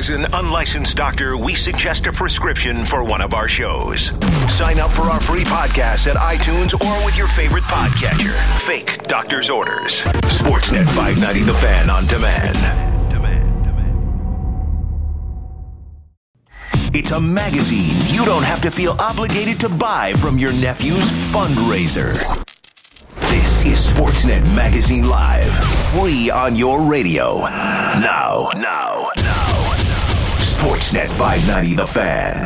As an unlicensed doctor, we suggest a prescription for one of our shows. Sign up for our free podcast at iTunes or with your favorite podcatcher. Fake doctor's orders. Sportsnet 590 The Fan on demand. It's a magazine you don't have to feel obligated to buy from your nephew's fundraiser. This is Sportsnet Magazine Live, free on your radio. Now. Sportsnet 590 The Fan.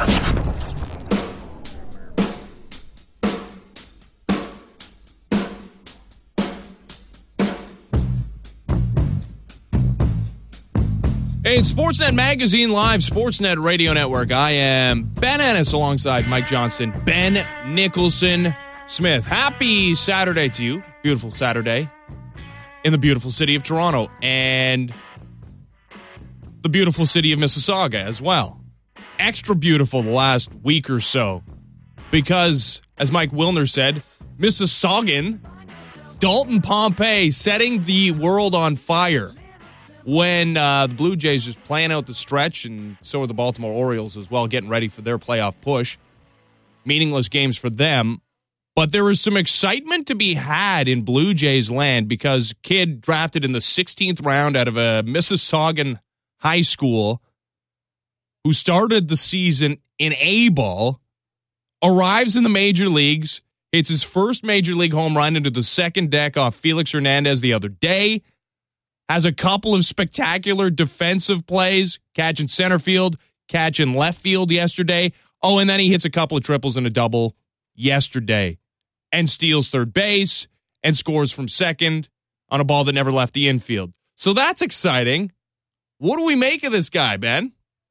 Hey, it's Sportsnet Magazine Live, Sportsnet Radio Network. I am Ben Ennis alongside Mike Johnston, Ben Nicholson Smith. Happy Saturday to you. Beautiful Saturday in the beautiful city of Toronto and the beautiful city of Mississauga as well. Extra beautiful the last week or so because, as Mike Wilner said, Mississaugan Dalton Pompey setting the world on fire when the Blue Jays just playing out the stretch, and so are the Baltimore Orioles as well, getting ready for their playoff push. Meaningless games for them. But there is some excitement to be had in Blue Jays land because kid drafted in the 16th round out of a Mississaugan high school who started the season in A-ball, arrives in the major leagues, hits his first major league home run into the second deck off Felix Hernandez the other day, has a couple of spectacular defensive plays, catch in center field, catch in left field yesterday. Oh, and then he hits a couple of triples and a double yesterday and steals third base and scores from second on a ball that never left the infield. So that's exciting. What do we make of this guy, Ben?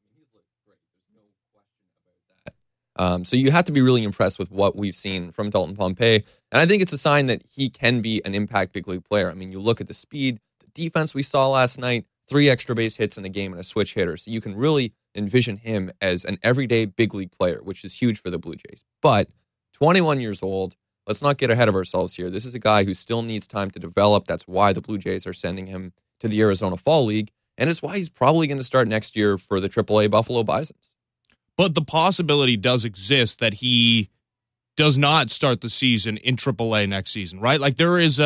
So you have to be really impressed with what we've seen from Dalton Pompey. And I think it's a sign that he can be an impact big league player. I mean, you look at the speed, the defense we saw last night, 3 extra base hits in a game and a switch hitter. So you can really envision him as an everyday big league player, which is huge for the Blue Jays. But 21 years old, let's not get ahead of ourselves here. This is a guy who still needs time to develop. That's why the Blue Jays are sending him to the Arizona Fall League. And it's why he's probably going to start next year for the AAA Buffalo Bisons. But the possibility does exist that he does not start the season in AAA next season, right? Like there is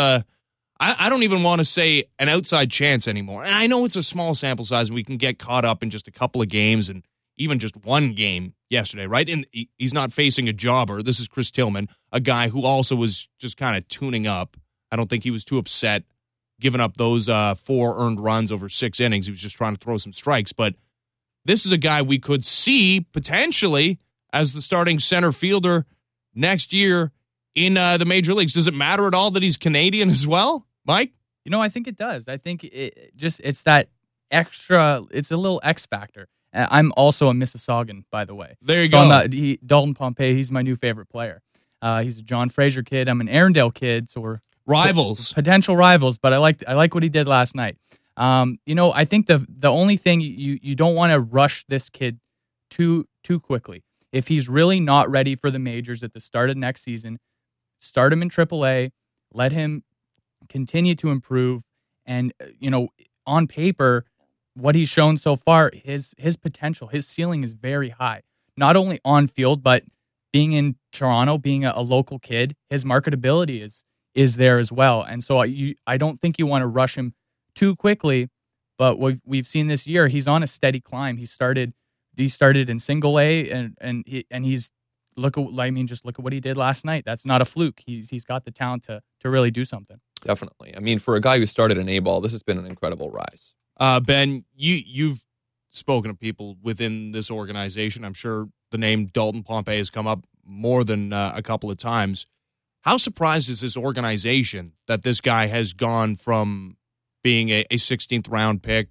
I don't even want to say an outside chance anymore. And I know it's a small sample size and we can get caught up in just a couple of games and even just one game yesterday, right? And he's not facing a jobber. This is Chris Tillman, a guy who also was just kind of tuning up. I don't think he was too upset giving up those 4 earned runs over 6 innings. He was just trying to throw some strikes. But this is a guy we could see potentially as the starting center fielder next year in the major leagues. Does it matter at all that he's Canadian as well, Mike? You know, I think it does. I think it's that extra, it's a little X factor. I'm also a Mississaugan, by the way. There you go. Dalton Pompey, he's my new favorite player. He's a John Fraser kid. I'm an Arundel kid, so we're rivals, potential rivals. But I like what he did last night. You know, I think the only thing you don't want to rush this kid too quickly. If he's really not ready for the majors at the start of next season, start him in AAA, let him continue to improve, and you know, on paper, what he's shown so far, his potential, his ceiling is very high. Not only on field, but being in Toronto, being a local kid, his marketability is there as well. And so I don't think you want to rush him too quickly, but we've seen this year, he's on a steady climb. He started in single A and he's just look at what he did last night. That's not a fluke. He's got the talent to really do something. Definitely. I mean, for a guy who started in A-ball, this has been an incredible rise. Ben, you've spoken to people within this organization. I'm sure the name Dalton Pompey has come up more than a couple of times. How surprised is this organization that this guy has gone from being a 16th round pick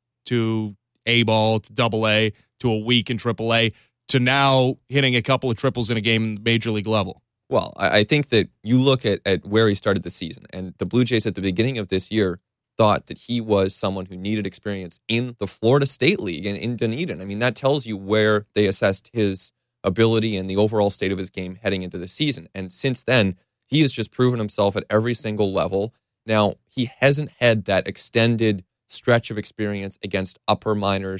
to A-ball to AA to a week in AAA to now hitting a couple of triples in a game in the major league level? Well, I think that you look at where he started the season, and the Blue Jays at the beginning of this year thought that he was someone who needed experience in the Florida State League and in Dunedin. I mean, that tells you where they assessed his ability and the overall state of his game heading into the season. And since then, he has just proven himself at every single level. Now, he hasn't had that extended stretch of experience against upper minors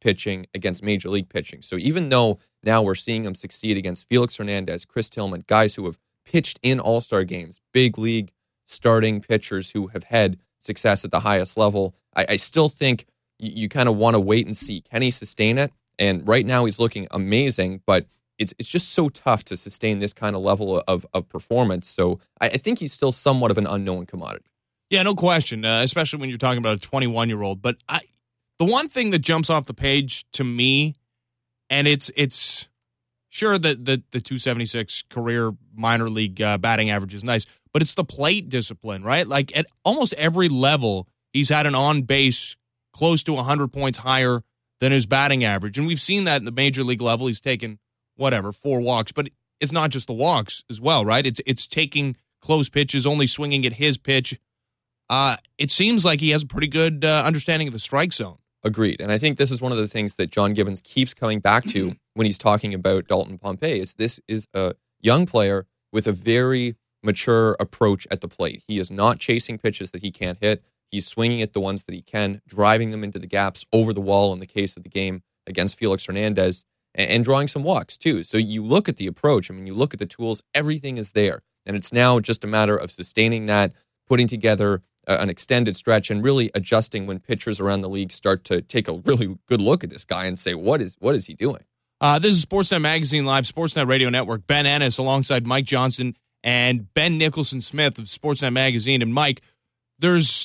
pitching against Major League pitching. So even though now we're seeing him succeed against Felix Hernandez, Chris Tillman, guys who have pitched in all-star games, big league starting pitchers who have had success at the highest level, I still think you kind of want to wait and see. Can he sustain it? And right now he's looking amazing, but it's just so tough to sustain this kind of level of performance. So I think he's still somewhat of an unknown commodity. Yeah, no question, especially when you're talking about a 21-year-old. But the one thing that jumps off the page to me, and it's sure that the 276 career minor league batting average is nice, but it's the plate discipline, right? Like at almost every level, he's had an on-base close to 100 points higher than his batting average. And we've seen that in the major league level. He's taken, 4 walks, but it's not just the walks as well, right? It's taking close pitches, only swinging at his pitch. It seems like he has a pretty good understanding of the strike zone. Agreed. And I think this is one of the things that John Gibbons keeps coming back to when he's talking about Dalton Pompey, is this is a young player with a very mature approach at the plate. He is not chasing pitches that he can't hit. He's swinging at the ones that he can, driving them into the gaps, over the wall in the case of the game against Felix Hernandez, and drawing some walks too. So you look at the approach, you look at the tools, everything is there. And it's now just a matter of sustaining that, putting together an extended stretch, and really adjusting when pitchers around the league start to take a really good look at this guy and say, what is he doing? This is Sportsnet Magazine Live, Sportsnet Radio Network. Ben Ennis alongside Mike Johnson and Ben Nicholson Smith of Sportsnet Magazine. And Mike, there's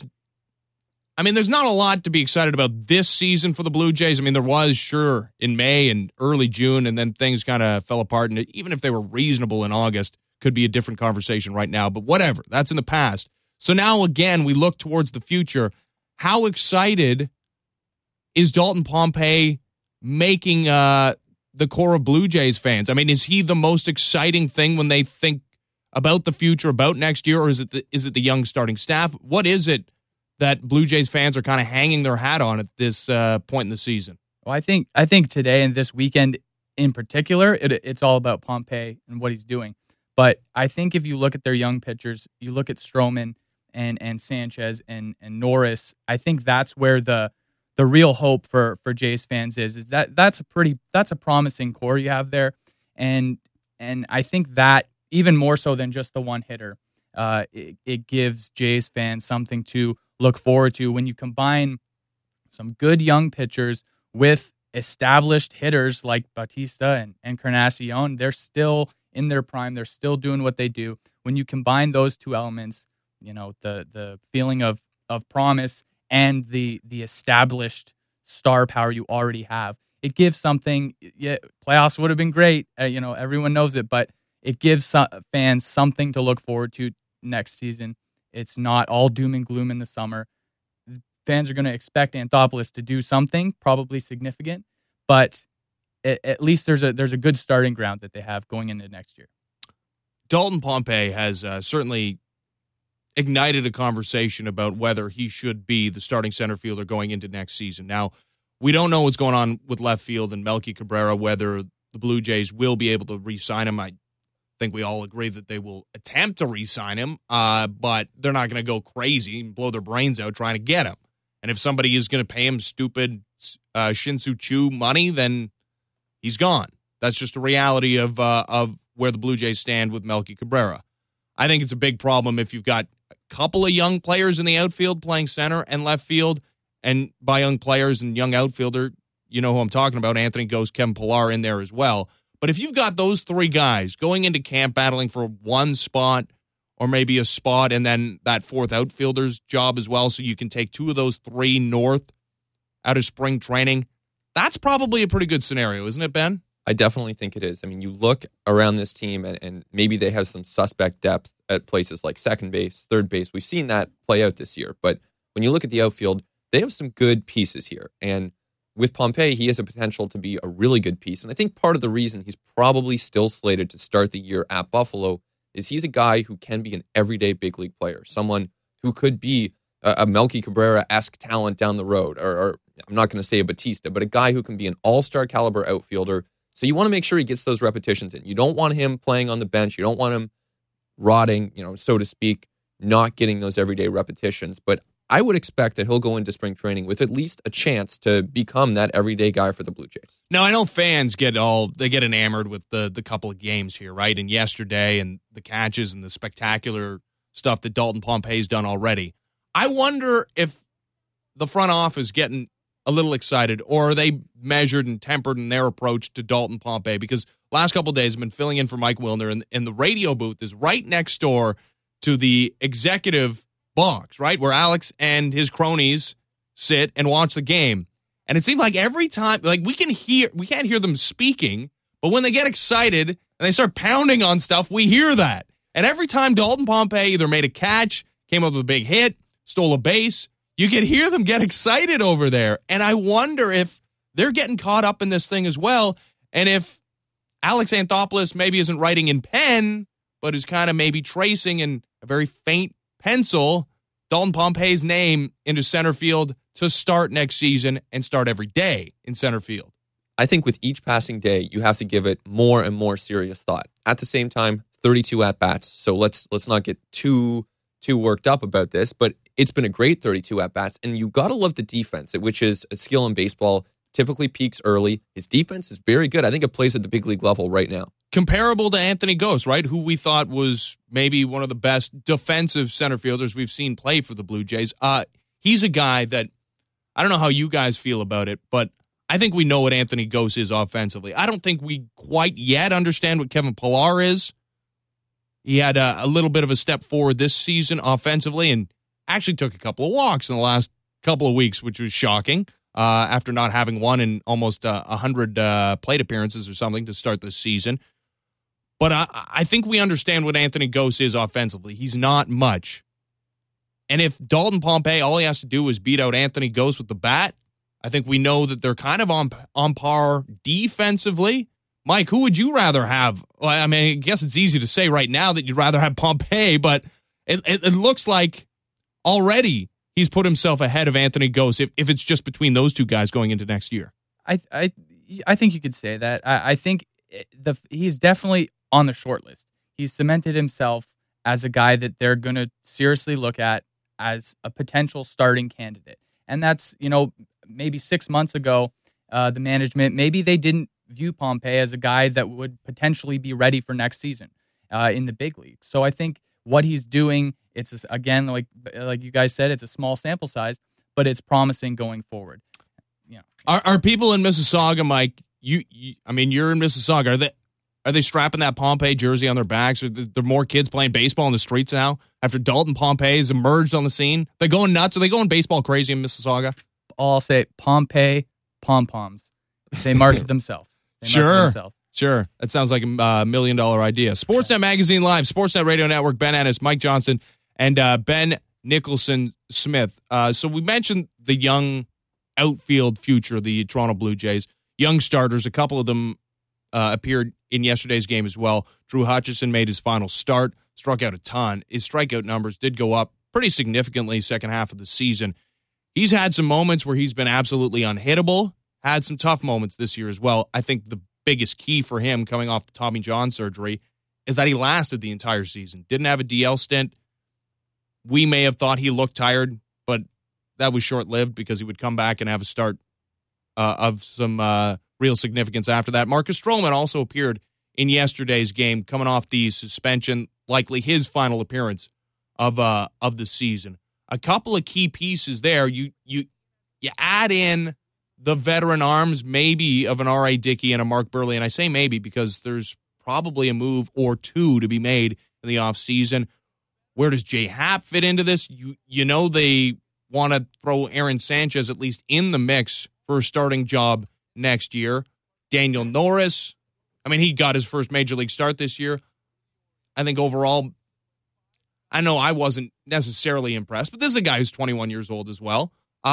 not a lot to be excited about this season for the Blue Jays. There was, sure, in May and early June, and then things kind of fell apart. And even if they were reasonable in August, could be a different conversation right now. But whatever, that's in the past. So now, again, we look towards the future. How excited is Dalton Pompey making the core of Blue Jays fans? Is he the most exciting thing when they think about the future, about next year, or is it the young starting staff? What is it that Blue Jays fans are kind of hanging their hat on at this point in the season? Well, I think today and this weekend in particular, it's all about Pompey and what he's doing. But I think if you look at their young pitchers, you look at Stroman and Sanchez and Norris, I think that's where the real hope for Jays fans is that's a promising core you have there, and I think that even more so than just the one hitter, it gives Jays fans something to look forward to when you combine some good young pitchers with established hitters like Bautista and Encarnacion. They're still in their prime. They're still doing what they do. When you combine those two elements, the feeling of promise and the established star power you already have, it gives something. Yeah, playoffs would have been great. Everyone knows it, but it gives fans something to look forward to next season. It's not all doom and gloom in the summer. Fans are going to expect Anthopoulos to do something, probably significant, but at least there's a good starting ground that they have going into next year. Dalton Pompey has certainly ignited a conversation about whether he should be the starting center fielder going into next season. Now, we don't know what's going on with left field and Melky Cabrera, whether the Blue Jays will be able to re-sign him. I think we all agree that they will attempt to re-sign him, but they're not going to go crazy and blow their brains out trying to get him. And if somebody is going to pay him stupid Shin-Soo Choo money, then he's gone. That's just a reality of where the Blue Jays stand with Melky Cabrera. I think it's a big problem if you've got a couple of young players in the outfield playing center and left field. And by young players and young outfielder, you know who I'm talking about, Anthony Gose, Kevin Pillar in there as well. But if you've got those three guys going into camp battling for one spot or maybe a spot and then that fourth outfielder's job as well, so you can take two of those three north out of spring training, that's probably a pretty good scenario, isn't it, Ben? I definitely think it is. You look around this team and maybe they have some suspect depth at places like second base, third base. We've seen that play out this year. But when you look at the outfield, they have some good pieces here. And with Pompey, he has a potential to be a really good piece. And I think part of the reason he's probably still slated to start the year at Buffalo is he's a guy who can be an everyday big league player, someone who could be a Melky Cabrera-esque talent down the road, or I'm not going to say a Bautista, but a guy who can be an all-star caliber outfielder. So you want to make sure he gets those repetitions in. You don't want him playing on the bench. You don't want him rotting, so to speak, not getting those everyday repetitions. But I would expect that he'll go into spring training with at least a chance to become that everyday guy for the Blue Jays. Now, I know fans get enamored with the couple of games here, right? And yesterday and the catches and the spectacular stuff that Dalton Pompey's done already. I wonder if the front office getting a little excited, or are they measured and tempered in their approach to Dalton Pompey? Because last couple of days I've been filling in for Mike Wilner, and the radio booth is right next door to the executive box, right, where Alex and his cronies sit and watch the game. And it seems like every time, like we can't hear them speaking, but when they get excited and they start pounding on stuff, we hear that. And every time Dalton Pompey either made a catch, came up with a big hit, stole a base, you could hear them get excited over there. And I wonder if they're getting caught up in this thing as well, and if Alex Anthopoulos maybe isn't writing in pen, but is kind of maybe tracing in a very faint pencil Dalton Pompey's name into center field to start next season and start every day in center field. I think with each passing day, you have to give it more and more serious thought. At the same time, 32 at-bats, so let's not get too worked up about this, but it's been a great 32 at-bats, and you got to love the defense, which is a skill in baseball, typically peaks early. His defense is very good. I think it plays at the big league level right now. Comparable to Anthony Gose, right, who we thought was maybe one of the best defensive center fielders we've seen play for the Blue Jays. He's a guy that, I don't know how you guys feel about it, but I think we know what Anthony Gose is offensively. I don't think we quite yet understand what Kevin Pillar is. He had a little bit of a step forward this season offensively and actually took a couple of walks in the last couple of weeks, which was shocking after not having one in almost 100 plate appearances or something to start this season. But I think we understand what Anthony Gose is offensively. He's not much. And if Dalton Pompey, all he has to do is beat out Anthony Gose with the bat, I think we know that they're kind of on par defensively. Mike, who would you rather have? Well, I mean, I guess it's easy to say right now that you'd rather have Pompey, but it looks like already he's put himself ahead of Anthony Gose if it's just between those two guys going into next year. I think you could say that. I think he's definitely on the short list. He's cemented himself as a guy that they're going to seriously look at as a potential starting candidate. And that's, maybe 6 months ago, the management, maybe they didn't view Pompey as a guy that would potentially be ready for next season in the big league. So I think what he's doing, it's again, like you guys said, it's a small sample size, but it's promising going forward. Are people in Mississauga, Mike? You're in Mississauga. Are they strapping that Pompey jersey on their backs? Are there more kids playing baseball in the streets now after Dalton Pompey has emerged on the scene? They're going nuts. Are they going baseball crazy in Mississauga? I'll say Pompey pom-poms. They market themselves. Sure. That sounds like a $1 million idea. Sportsnet Magazine Live, Sportsnet Radio Network, Ben Ennis, Mike Johnson, and Ben Nicholson Smith. So we mentioned the young outfield future of the Toronto Blue Jays. Young starters, a couple of them appeared in yesterday's game as well. Drew Hutchison made his final start, struck out a ton. His strikeout numbers did go up pretty significantly second half of the season. He's had some moments where he's been absolutely unhittable, had some tough moments this year as well. I think the biggest key for him coming off the Tommy John surgery is that he lasted the entire season. Didn't have a DL stint. We may have thought he looked tired, but that was short-lived because he would come back and have a start of some real significance after that. Marcus Stroman also appeared in yesterday's game, coming off the suspension, likely his final appearance of the season. A couple of key pieces there. You add in the veteran arms, maybe of an R.A. Dickey and a Mark Buehrle, and I say maybe because there's probably a move or two to be made in the offseason. Where does Jay Happ fit into this? You know they want to throw Aaron Sanchez at least in the mix for a starting job next year. Daniel Norris, he got his first major league start this year. I think overall, I know I wasn't necessarily impressed, but this is a guy who's 21 years old as well.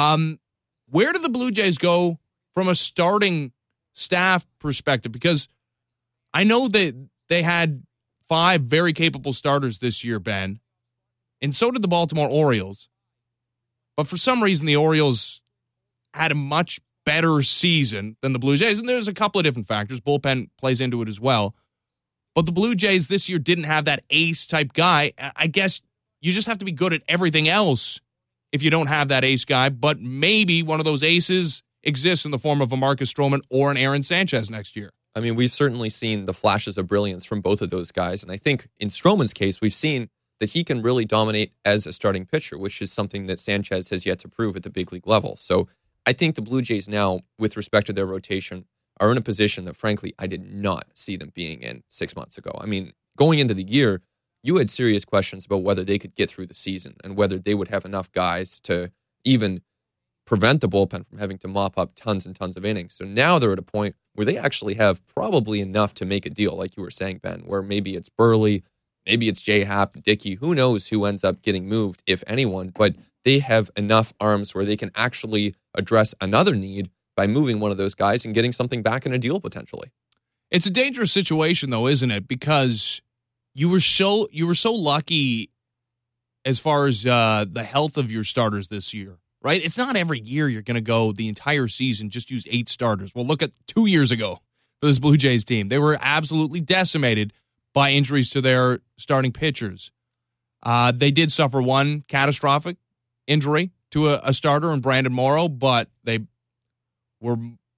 Where do the Blue Jays go from a starting staff perspective? Because I know that they had 5 very capable starters this year, Ben, and so did the Baltimore Orioles. But for some reason, the Orioles had a much better season than the Blue Jays, and there's a couple of different factors. Bullpen plays into it as well. But the Blue Jays this year didn't have that ace-type guy. I guess you just have to be good at everything else if you don't have that ace guy, but maybe one of those aces exists in the form of a Marcus Stroman or an Aaron Sanchez next year. I mean, we've certainly seen the flashes of brilliance from both of those guys. And I think in Stroman's case, we've seen that he can really dominate as a starting pitcher, which is something that Sanchez has yet to prove at the big league level. So I think the Blue Jays now, with respect to their rotation, are in a position that, frankly, I did not see them being in 6 months ago. I mean, going into the year, you had serious questions about whether they could get through the season and whether they would have enough guys to even prevent the bullpen from having to mop up tons and tons of innings. So now they're at a point where they actually have probably enough to make a deal, like you were saying, Ben, where maybe it's Burley, maybe it's J Happ, Dickey, who knows who ends up getting moved, if anyone, but they have enough arms where they can actually address another need by moving one of those guys and getting something back in a deal potentially. It's a dangerous situation, though, isn't it? Because you were so lucky as far as the health of your starters this year, right? It's not every year you're going to go the entire season, just use 8 starters. Well, look at 2 years ago for this Blue Jays team. They were absolutely decimated by injuries to their starting pitchers. They did suffer one catastrophic injury to a starter in Brandon Morrow, but they were,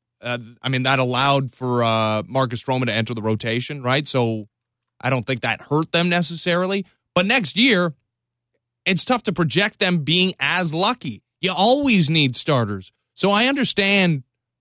that allowed for Marcus Stroman to enter the rotation, right? So I don't think that hurt them necessarily. But next year, it's tough to project them being as lucky. You always need starters. So I understand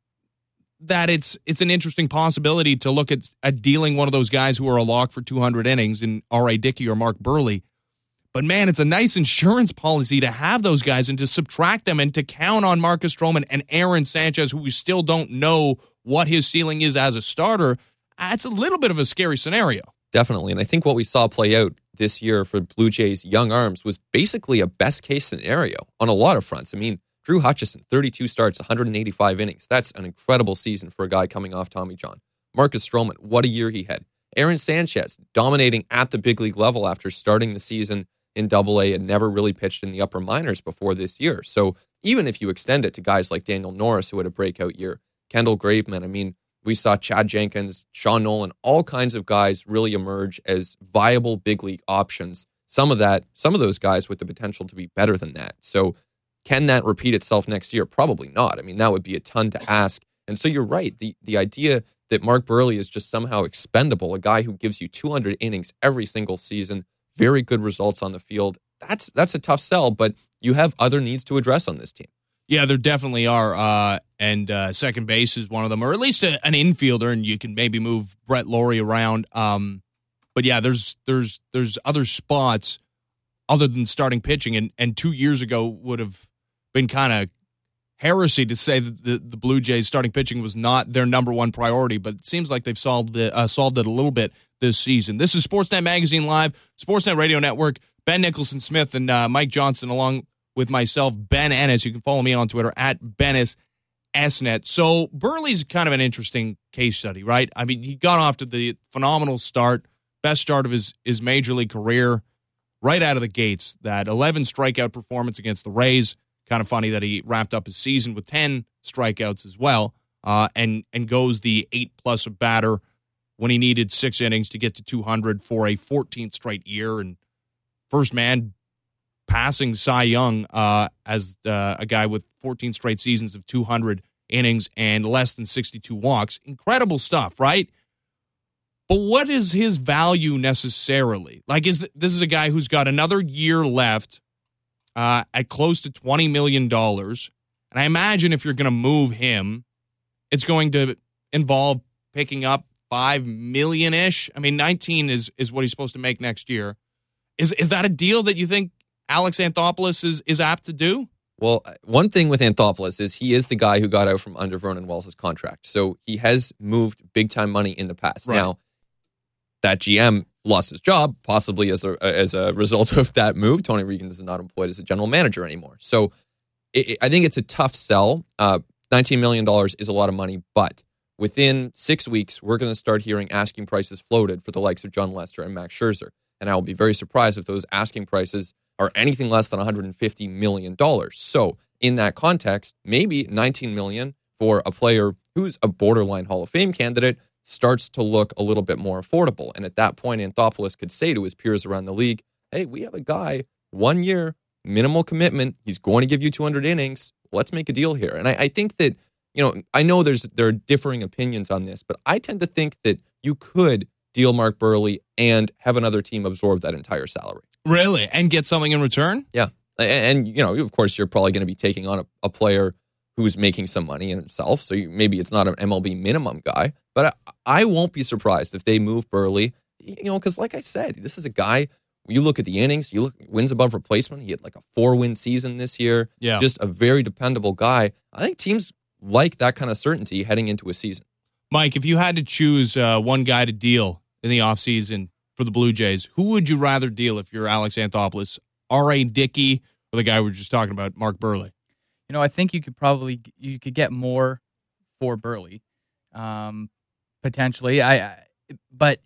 that it's an interesting possibility to look at dealing one of those guys who are a lock for 200 innings in R.A. Dickey or Mark Burley. But, man, it's a nice insurance policy to have those guys and to subtract them and to count on Marcus Stroman and Aaron Sanchez, who we still don't know what his ceiling is as a starter. It's a little bit of a scary scenario. Definitely. And I think what we saw play out this year for Blue Jays young arms was basically a best-case scenario on a lot of fronts. I mean, Drew Hutchison, 32 starts, 185 innings. That's an incredible season for a guy coming off Tommy John. Marcus Stroman, what a year he had. Aaron Sanchez, dominating at the big league level after starting the season in Double-A and never really pitched in the upper minors before this year. So even if you extend it to guys like Daniel Norris, who had a breakout year, Kendall Graveman, I mean, we saw Chad Jenkins, Sean Nolan, all kinds of guys really emerge as viable big league options. Some of those guys with the potential to be better than that. So can that repeat itself next year? Probably not. I mean, that would be a ton to ask. And so you're right. The idea that Mark Burley is just somehow expendable, a guy who gives you 200 innings every single season, very good results on the field, that's a tough sell, but you have other needs to address on this team. Yeah, there definitely are. And second base is one of them, or at least an infielder, and you can maybe move Brett Laurie around. But yeah, there's other spots other than starting pitching, and 2 years ago would have been kind of heresy to say that the Blue Jays starting pitching was not their number one priority, but it seems like they've solved it a little bit this season. This is Sportsnet Magazine Live, Sportsnet Radio Network. Ben Nicholson-Smith and Mike Johnson, along with myself, Ben Ennis. You can follow me on Twitter at BennisSnet. So Burley's kind of an interesting case study, right? I mean, he got off to the phenomenal start, best start of his major league career right out of the gates. That 11 strikeout performance against the Rays. Kind of funny that he wrapped up his season with 10 strikeouts as well, and goes the 8+ of batter when he needed 6 innings to get to 200 for a 14th straight year, and first man passing Cy Young as a guy with 14 straight seasons of 200 innings and less than 62 walks. Incredible stuff, right? But what is his value necessarily? Like, this is a guy who's got another year left at close to $20 million. And I imagine if you're going to move him, it's going to involve picking up $5 million-ish. I mean, 19 is what he's supposed to make next year. Is that a deal that you think Alex Anthopoulos is apt to do? Well, one thing with Anthopoulos is he is the guy who got out from under Vernon Wells' contract. So he has moved big-time money in the past. Right. Now, that GM lost his job, possibly as a result of that move. Tony Regan is not employed as a general manager anymore. So I think it's a tough sell. $19 million is a lot of money, but within 6 weeks, we're going to start hearing asking prices floated for the likes of John Lester and Max Scherzer. And I will be very surprised if those asking prices are anything less than $150 million. So in that context, maybe $19 million for a player who's a borderline Hall of Fame candidate starts to look a little bit more affordable. And at that point, Anthopoulos could say to his peers around the league, hey, we have a guy 1 year, minimal commitment. He's going to give you 200 innings. Let's make a deal here. And I think that, I know there are differing opinions on this, but I tend to think that you could deal Mark Buehrle and have another team absorb that entire salary. Really? And get something in return? Yeah. And of course, you're probably going to be taking on a player who's making some money in himself. So maybe it's not an MLB minimum guy, but I won't be surprised if they move Buehrle, because like I said, this is a guy, you look at the innings, you look wins above replacement. He had like a 4-win season this year. Yeah. Just a very dependable guy. I think teams like that kind of certainty heading into a season. Mike, if you had to choose one guy to deal in the offseason for the Blue Jays, who would you rather deal if you're Alex Anthopoulos? R.A. Dickey or the guy we were just talking about, Mark Buehrle? I think you could get more for Buehrle, potentially. But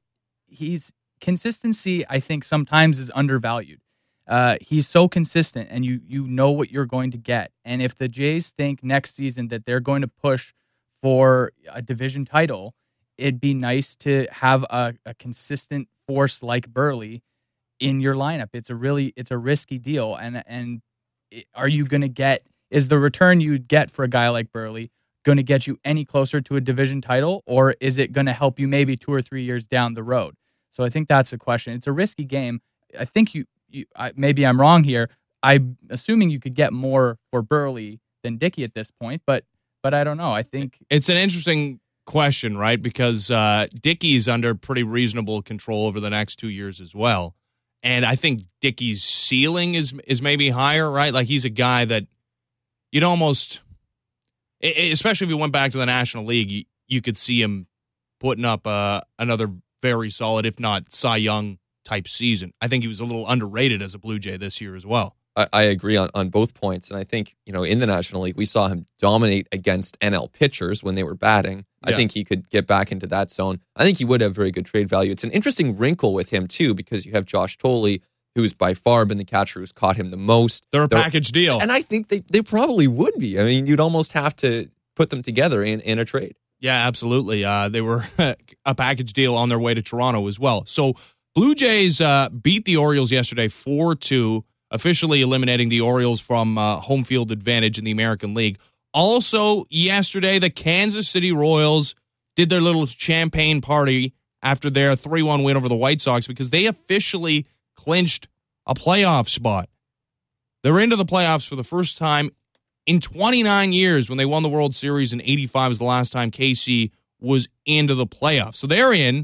consistency, I think, sometimes is undervalued. He's so consistent, and you know what you're going to get. And if the Jays think next season that they're going to push for a division title, it'd be nice to have a consistent force like Buehrle in your lineup. It's a risky deal, and are you going to get? Is the return you'd get for a guy like Buehrle going to get you any closer to a division title, or is it going to help you maybe 2 or 3 years down the road? So I think that's the question. It's a risky game. I think maybe I'm wrong here. I'm assuming you could get more for Buehrle than Dickey at this point, but I don't know. I think it's an interesting question, right? Because Dickey's under pretty reasonable control over the next 2 years as well. And I think Dickey's ceiling is maybe higher, right? Like he's a guy that you'd almost, especially if you went back to the National League, you could see him putting up another very solid, if not Cy Young type season. I think he was a little underrated as a Blue Jay this year as well. I agree on both points. And I think, in the National League, we saw him dominate against NL pitchers when they were batting. Yeah. I think he could get back into that zone. I think he would have very good trade value. It's an interesting wrinkle with him, too, because you have Josh Tolley, who's by far been the catcher who's caught him the most. They're a package deal. And I think they probably would be. I mean, you'd almost have to put them together in a trade. Yeah, absolutely. They were a package deal on their way to Toronto as well. So Blue Jays beat the Orioles yesterday 4-2, officially eliminating the Orioles from home field advantage in the American League. Also yesterday, the Kansas City Royals did their little champagne party after their 3-1 win over the White Sox because they officially clinched a playoff spot. They're into the playoffs for the first time in 29 years. When they won the World Series in 85 was the last time KC was into the playoffs. So they're in.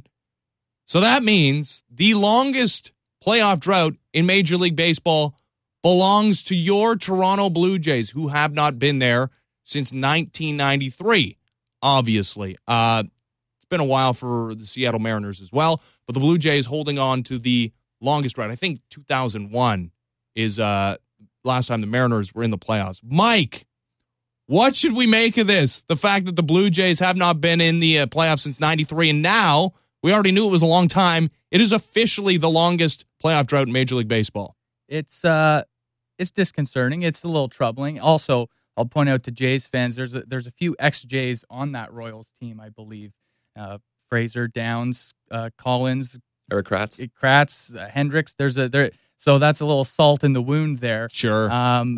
So that means the longest playoff drought in Major League Baseball belongs to your Toronto Blue Jays, who have not been there since 1993, obviously. It's been a while for the Seattle Mariners as well, but the Blue Jays holding on to the longest drought. I think 2001 is last time the Mariners were in the playoffs. Mike, what should we make of this? The fact that the Blue Jays have not been in the playoffs since 93, and now we already knew it was a long time. It is officially the longest playoff drought in Major League Baseball. It's disconcerting. It's a little troubling. Also, I'll point out to Jays fans, there's a few ex-Jays on that Royals team, I believe. Fraser, Downs, Collins, Eric Kratz, Hendricks. So that's a little salt in the wound there. Sure.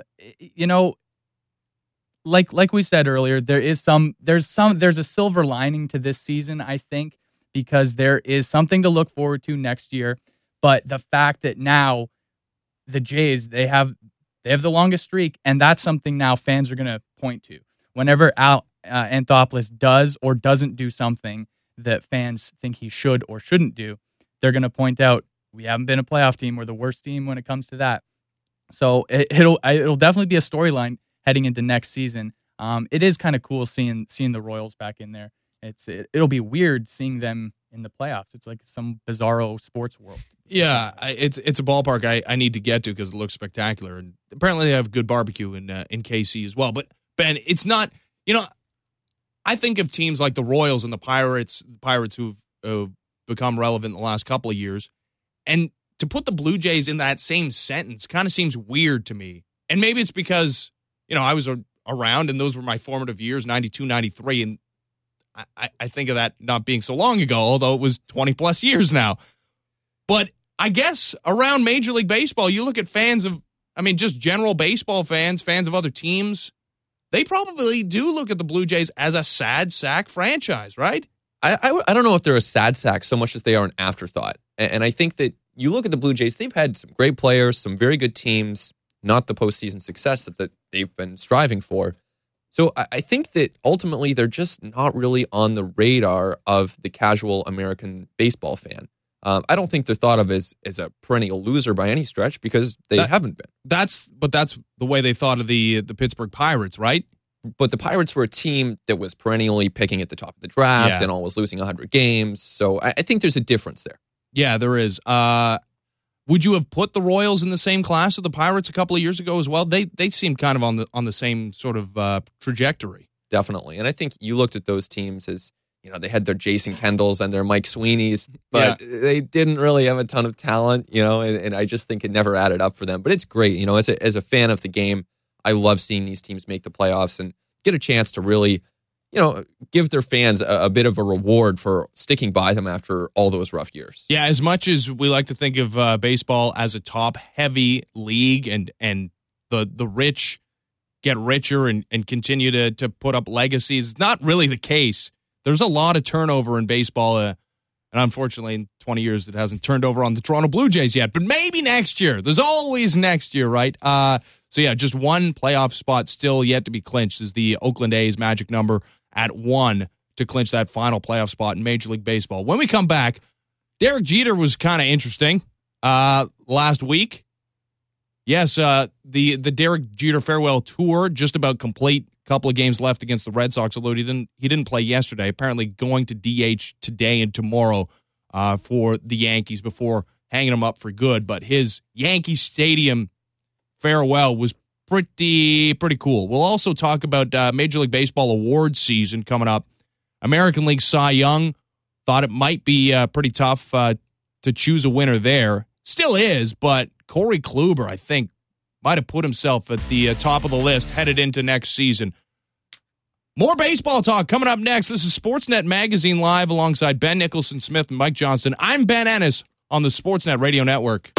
Like we said earlier, there's a silver lining to this season, I think, because there is something to look forward to next year. But the fact that now the Jays, they have the longest streak, and that's something now fans are going to point to. Whenever Anthopoulos does or doesn't do something that fans think he should or shouldn't do, they're going to point out, we haven't been a playoff team. We're the worst team when it comes to that. So it'll definitely be a storyline heading into next season. It is kind of cool seeing the Royals back in there. It'll be weird seeing them in the playoffs. It's like some bizarro sports world. Yeah, it's a ballpark I need to get to because it looks spectacular, and apparently they have good barbecue in KC as well. But Ben, it's not. I think of teams like the Royals and the Pirates who've become relevant in the last couple of years, and to put the Blue Jays in that same sentence kind of seems weird to me. And maybe it's because I was around and those were my formative years, 92, 93, and I think of that not being so long ago, although it was 20 plus years now. But I guess around Major League Baseball, you look at fans of I mean, just general baseball fans of other teams, they probably do look at the Blue Jays as a sad sack franchise, right? I don't know if they're a sad sack so much as they are an afterthought. And I think that you look at the Blue Jays, they've had some great players, some very good teams, not the postseason success that they've been striving for. So I think that ultimately they're just not really on the radar of the casual American baseball fan. I don't think they're thought of as a perennial loser by any stretch because they haven't been. That's the way they thought of the Pittsburgh Pirates, right? But the Pirates were a team that was perennially picking at the top of the draft and always losing 100 games. So I think there's a difference there. Yeah, there is. Would you have put the Royals in the same class as the Pirates a couple of years ago as well? They seemed kind of on the same sort of trajectory. Definitely. And I think you looked at those teams as, they had their Jason Kendalls and their Mike Sweeneys, but they didn't really have a ton of talent, and I just think it never added up for them. But it's great. As a fan of the game, I love seeing these teams make the playoffs and get a chance to really, give their fans a bit of a reward for sticking by them after all those rough years. Yeah, as much as we like to think of baseball as a top-heavy league and the rich get richer and continue to put up legacies, it's not really the case. There's a lot of turnover in baseball, and unfortunately, in 20 years, it hasn't turned over on the Toronto Blue Jays yet. But maybe next year. There's always next year, right? So, yeah, just one playoff spot still yet to be clinched is the Oakland A's magic number at 1 to clinch that final playoff spot in Major League Baseball. When we come back, Derek Jeter was kind of interesting last week. Yes, the Derek Jeter farewell tour just about complete. Couple of games left against the Red Sox, although he didn't play yesterday. Apparently going to DH today and tomorrow for the Yankees before hanging him up for good. But his Yankee Stadium farewell was pretty cool. We'll also talk about Major League Baseball awards season coming up. American League Cy Young, thought it might be pretty tough to choose a winner there. Still is, but Corey Kluber, I think, might have put himself at the top of the list headed into next season. More baseball talk coming up next. This is Sportsnet Magazine Live alongside Ben Nicholson, Smith, and Mike Johnson. I'm Ben Ennis on the Sportsnet Radio Network.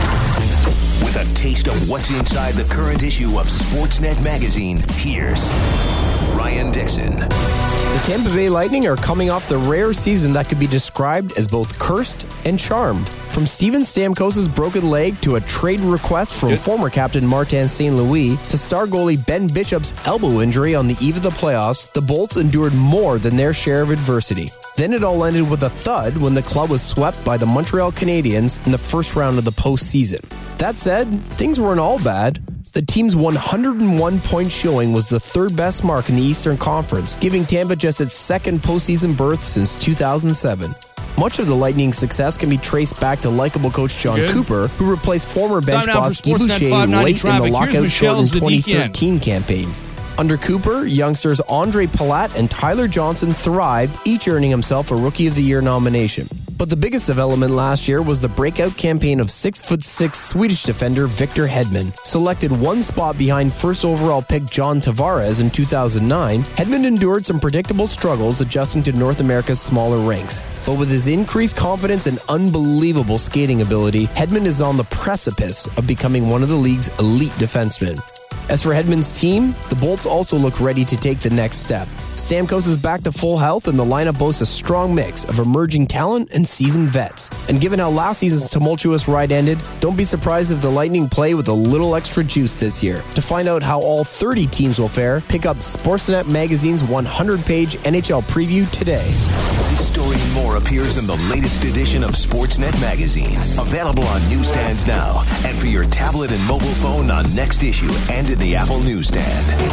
With a taste of what's inside the current issue of Sportsnet Magazine, here's Ryan Dixon. The Tampa Bay Lightning are coming off the rare season that could be described as both cursed and charmed. From Steven Stamkos' broken leg to a trade request from former captain Martin St. Louis to star goalie Ben Bishop's elbow injury on the eve of the playoffs, the Bolts endured more than their share of adversity. Then it all ended with a thud when the club was swept by the Montreal Canadiens in the first round of the postseason. That said, things weren't all bad. The team's 101-point showing was the third best mark in the Eastern Conference, giving Tampa just its second postseason berth since 2007. Much of the Lightning's success can be traced back to likable coach John Cooper, who replaced former bench boss Guy Boucher late in the lockout-shortened 2013 campaign. Under Cooper, youngsters Andre Palat and Tyler Johnson thrived, each earning himself a Rookie of the Year nomination. But the biggest development last year was the breakout campaign of 6'6" Swedish defender Victor Hedman. Selected one spot behind first overall pick John Tavares in 2009, Hedman endured some predictable struggles adjusting to North America's smaller rinks. But with his increased confidence and unbelievable skating ability, Hedman is on the precipice of becoming one of the league's elite defensemen. As for Hedman's team, the Bolts also look ready to take the next step. Stamkos is back to full health and the lineup boasts a strong mix of emerging talent and seasoned vets. And given how last season's tumultuous ride ended, don't be surprised if the Lightning play with a little extra juice this year. To find out how all 30 teams will fare, pick up Sportsnet Magazine's 100-page NHL preview today. This story and more appears in the latest edition of Sportsnet Magazine. Available on newsstands now and for your tablet and mobile phone on Next Issue and in the Apple newsstand.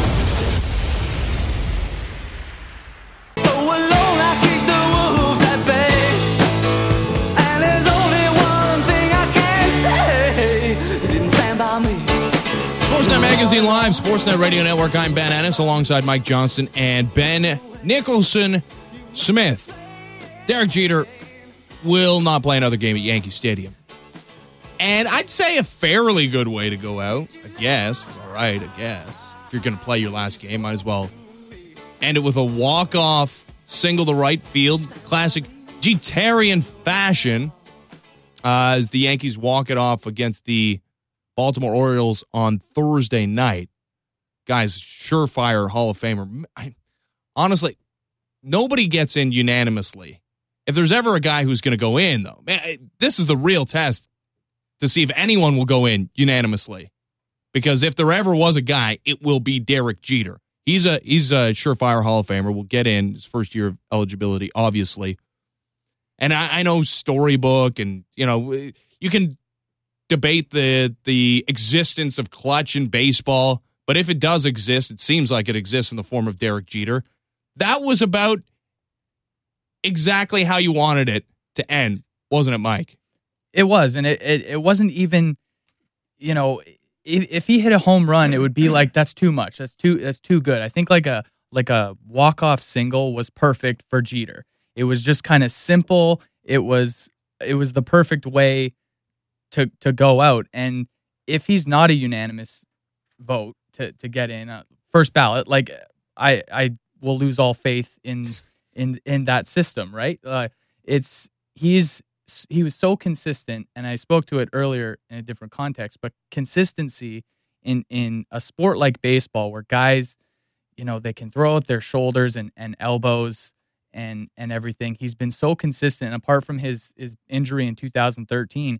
Sportsnet Magazine Live, Sportsnet Radio Network. I'm Ben Ennis alongside Mike Johnson and Ben Nicholson Smith. Derek Jeter will not play another game at Yankee Stadium. And I'd say a fairly good way to go out, I guess. All right, I guess. If you're going to play your last game, might as well end it with a walk-off single to right field. Classic Jeterian fashion as the Yankees walk it off against the Baltimore Orioles on Thursday night. Guy's surefire Hall of Famer. Honestly, nobody gets in unanimously. If there's ever a guy who's going to go in, though, man, this is the real test to see if anyone will go in unanimously. Because if there ever was a guy, it will be Derek Jeter. He's a surefire Hall of Famer. Will get in his first year of eligibility, obviously. And I know Storybook, and you can debate the existence of clutch in baseball, but if it does exist, it seems like it exists in the form of Derek Jeter. That was about exactly how you wanted it to end, wasn't it, Mike? It was, and it wasn't even, if he hit a home run, it would be like, that's too much. That's too good. I think like a walk-off single was perfect for Jeter. It was just kind of simple. It was the perfect way to go out. And if he's not a unanimous vote to get in first ballot, like I will lose all faith in that system, right? He was so consistent, and I spoke to it earlier in a different context, but consistency in a sport like baseball where guys, they can throw out their shoulders and elbows and everything. He's been so consistent. And apart from his injury in 2013,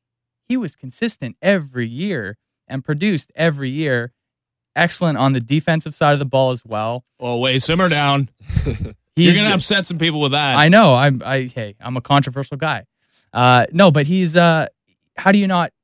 he was consistent every year and produced every year. Excellent on the defensive side of the ball as well. Oh, wait, simmer down. You're going to upset some people with that. I know. I'm a controversial guy. No, but he's. How do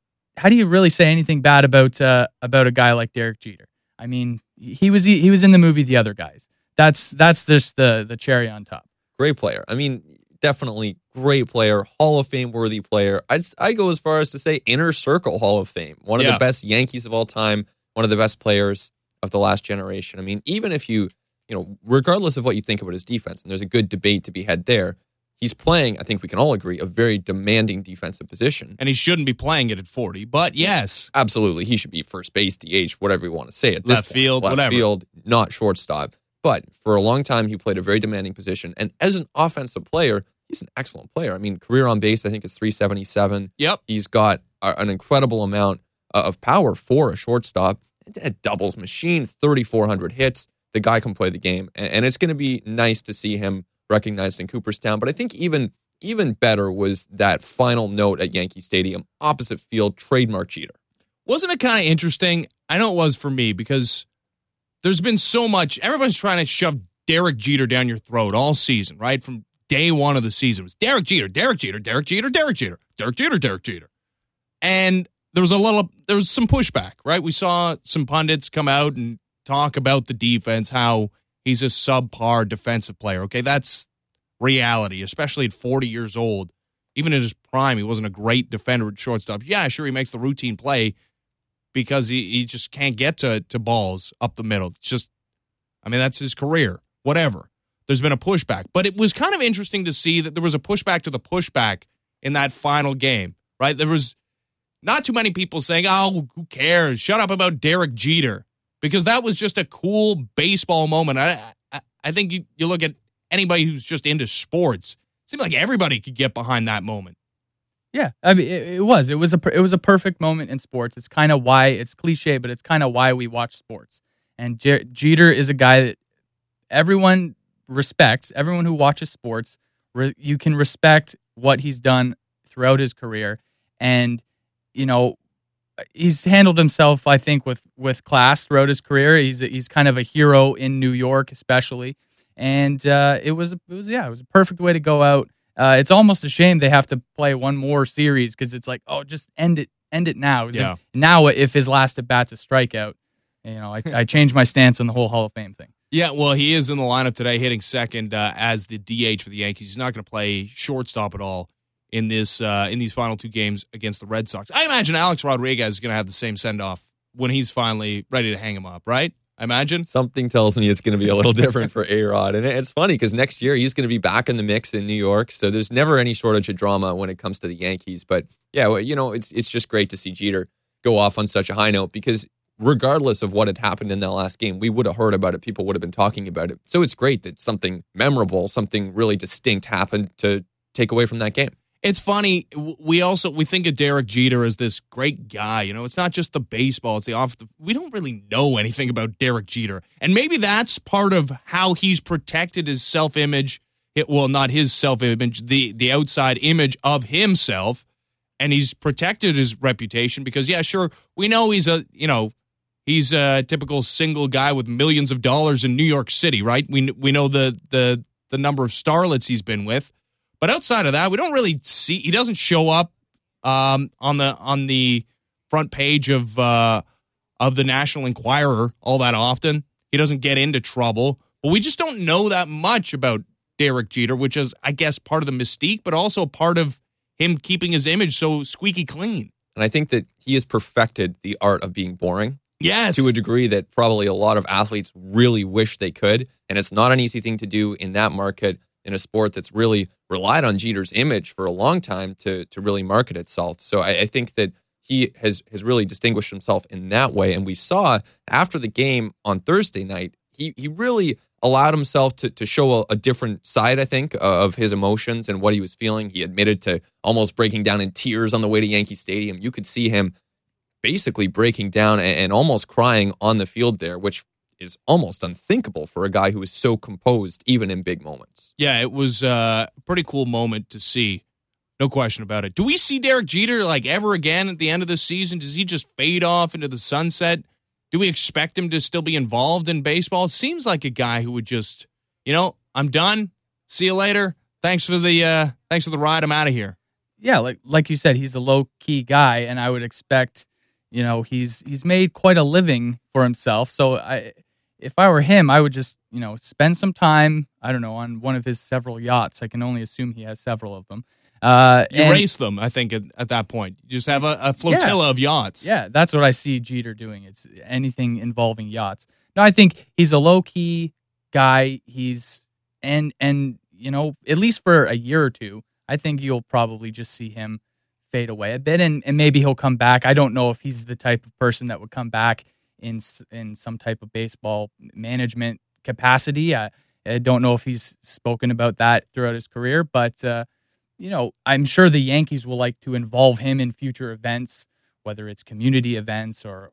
you really say anything bad about a guy like Derek Jeter? I mean, he was in the movie The Other Guys. That's just the cherry on top. Great player. I mean, definitely great player, Hall of Fame worthy player. I go as far as to say inner circle Hall of Fame. One of the best Yankees of all time. One of the best players of the last generation. I mean, even if regardless of what you think about his defense, and there's a good debate to be had there, he's playing, I think we can all agree, a very demanding defensive position. And he shouldn't be playing it at 40, but yes. Absolutely. He should be first base, DH, whatever you want to say at this Left point. field, Left whatever. field, not shortstop. But for a long time, he played a very demanding position. And as an offensive player, he's an excellent player. I mean, career on base, I think, is 377. Yep. He's got an incredible amount of power for a shortstop. A doubles machine, 3,400 hits. The guy can play the game. And it's going to be nice to see him recognized in Cooperstown. But I think even better was that final note at Yankee Stadium, opposite field, trademark Jeter. Wasn't it kind of interesting? I know it was for me because there's been so much. Everyone's trying to shove Derek Jeter down your throat all season, right? From day one of the season. It was Derek Jeter, Derek Jeter, Derek Jeter, Derek Jeter, Derek Jeter, Derek Jeter. And there was some pushback, right? We saw some pundits come out and talk about the defense, how he's a subpar defensive player. Okay, that's reality, especially at 40 years old. Even in his prime, he wasn't a great defender at shortstop. Yeah, sure, he makes the routine play because he just can't get to balls up the middle. It's just, that's his career. Whatever. There's been a pushback. But it was kind of interesting to see that there was a pushback to the pushback in that final game, right? There was not too many people saying, oh, who cares? Shut up about Derek Jeter. Because that was just a cool baseball moment. I think you look at anybody who's just into sports, it seemed like everybody could get behind that moment. Yeah, I mean, it was a perfect moment in sports. It's kind of why, it's cliche, but it's kind of why we watch sports. And Jeter is a guy that everyone respects. Everyone who watches sports, you can respect what he's done throughout his career. And he's handled himself, I think, with class throughout his career. He's kind of a hero in New York, especially, and it was a perfect way to go out. It's almost a shame they have to play one more series because it's like, oh, just end it now. Yeah. Now, if his last at bat's a strikeout, I changed my stance on the whole Hall of Fame thing. Yeah, well, he is in the lineup today, hitting second as the DH for the Yankees. He's not going to play shortstop at all in these final two games against the Red Sox. I imagine Alex Rodriguez is going to have the same send-off when he's finally ready to hang him up, right? I imagine. Something tells me it's going to be a little different for A-Rod. And it's funny because next year he's going to be back in the mix in New York, so there's never any shortage of drama when it comes to the Yankees. But yeah, well, it's just great to see Jeter go off on such a high note because regardless of what had happened in that last game, we would have heard about it. People would have been talking about it. So it's great that something memorable, something really distinct happened to take away from that game. It's funny. We think of Derek Jeter as this great guy. You know, it's not just the baseball; it's the off. We don't really know anything about Derek Jeter, and maybe that's part of how he's protected his self-image. Well, not his self-image, the outside image of himself, and he's protected his reputation because, yeah, sure, we know he's a typical single guy with millions of dollars in New York City, right? We know the number of starlets he's been with. But outside of that, we don't really see. He doesn't show up on the front page of the National Enquirer all that often. He doesn't get into trouble, but we just don't know that much about Derek Jeter, which is, I guess, part of the mystique, but also part of him keeping his image so squeaky clean. And I think that he has perfected the art of being boring. Yes, to a degree that probably a lot of athletes really wish they could, and it's not an easy thing to do in that market. In a sport that's really relied on Jeter's image for a long time to really market itself. So I think that he has really distinguished himself in that way. And we saw after the game on Thursday night, he really allowed himself to show a different side, I think, of his emotions and what he was feeling. He admitted to almost breaking down in tears on the way to Yankee Stadium. You could see him basically breaking down and almost crying on the field there, which is almost unthinkable for a guy who is so composed, even in big moments. Yeah, it was a pretty cool moment to see. No question about it. Do we see Derek Jeter ever again at the end of the season? Does he just fade off into the sunset? Do we expect him to still be involved in baseball? It seems like a guy who would just, I'm done. See you later. Thanks for the ride. I'm out of here. Yeah, like you said, he's a low key guy, and I would expect, he's made quite a living for himself. So if I were him, I would just, spend some time, I don't know, on one of his several yachts. I can only assume he has several of them. Race them, I think, at that point. You just have a flotilla of yachts. Yeah, that's what I see Jeter doing. It's anything involving yachts. No, I think he's a low-key guy. And at least for a year or two, I think you'll probably just see him fade away a bit, and maybe he'll come back. I don't know if he's the type of person that would come back in some type of baseball management capacity. I don't know if he's spoken about that throughout his career, but I'm sure the Yankees will like to involve him in future events, whether it's community events or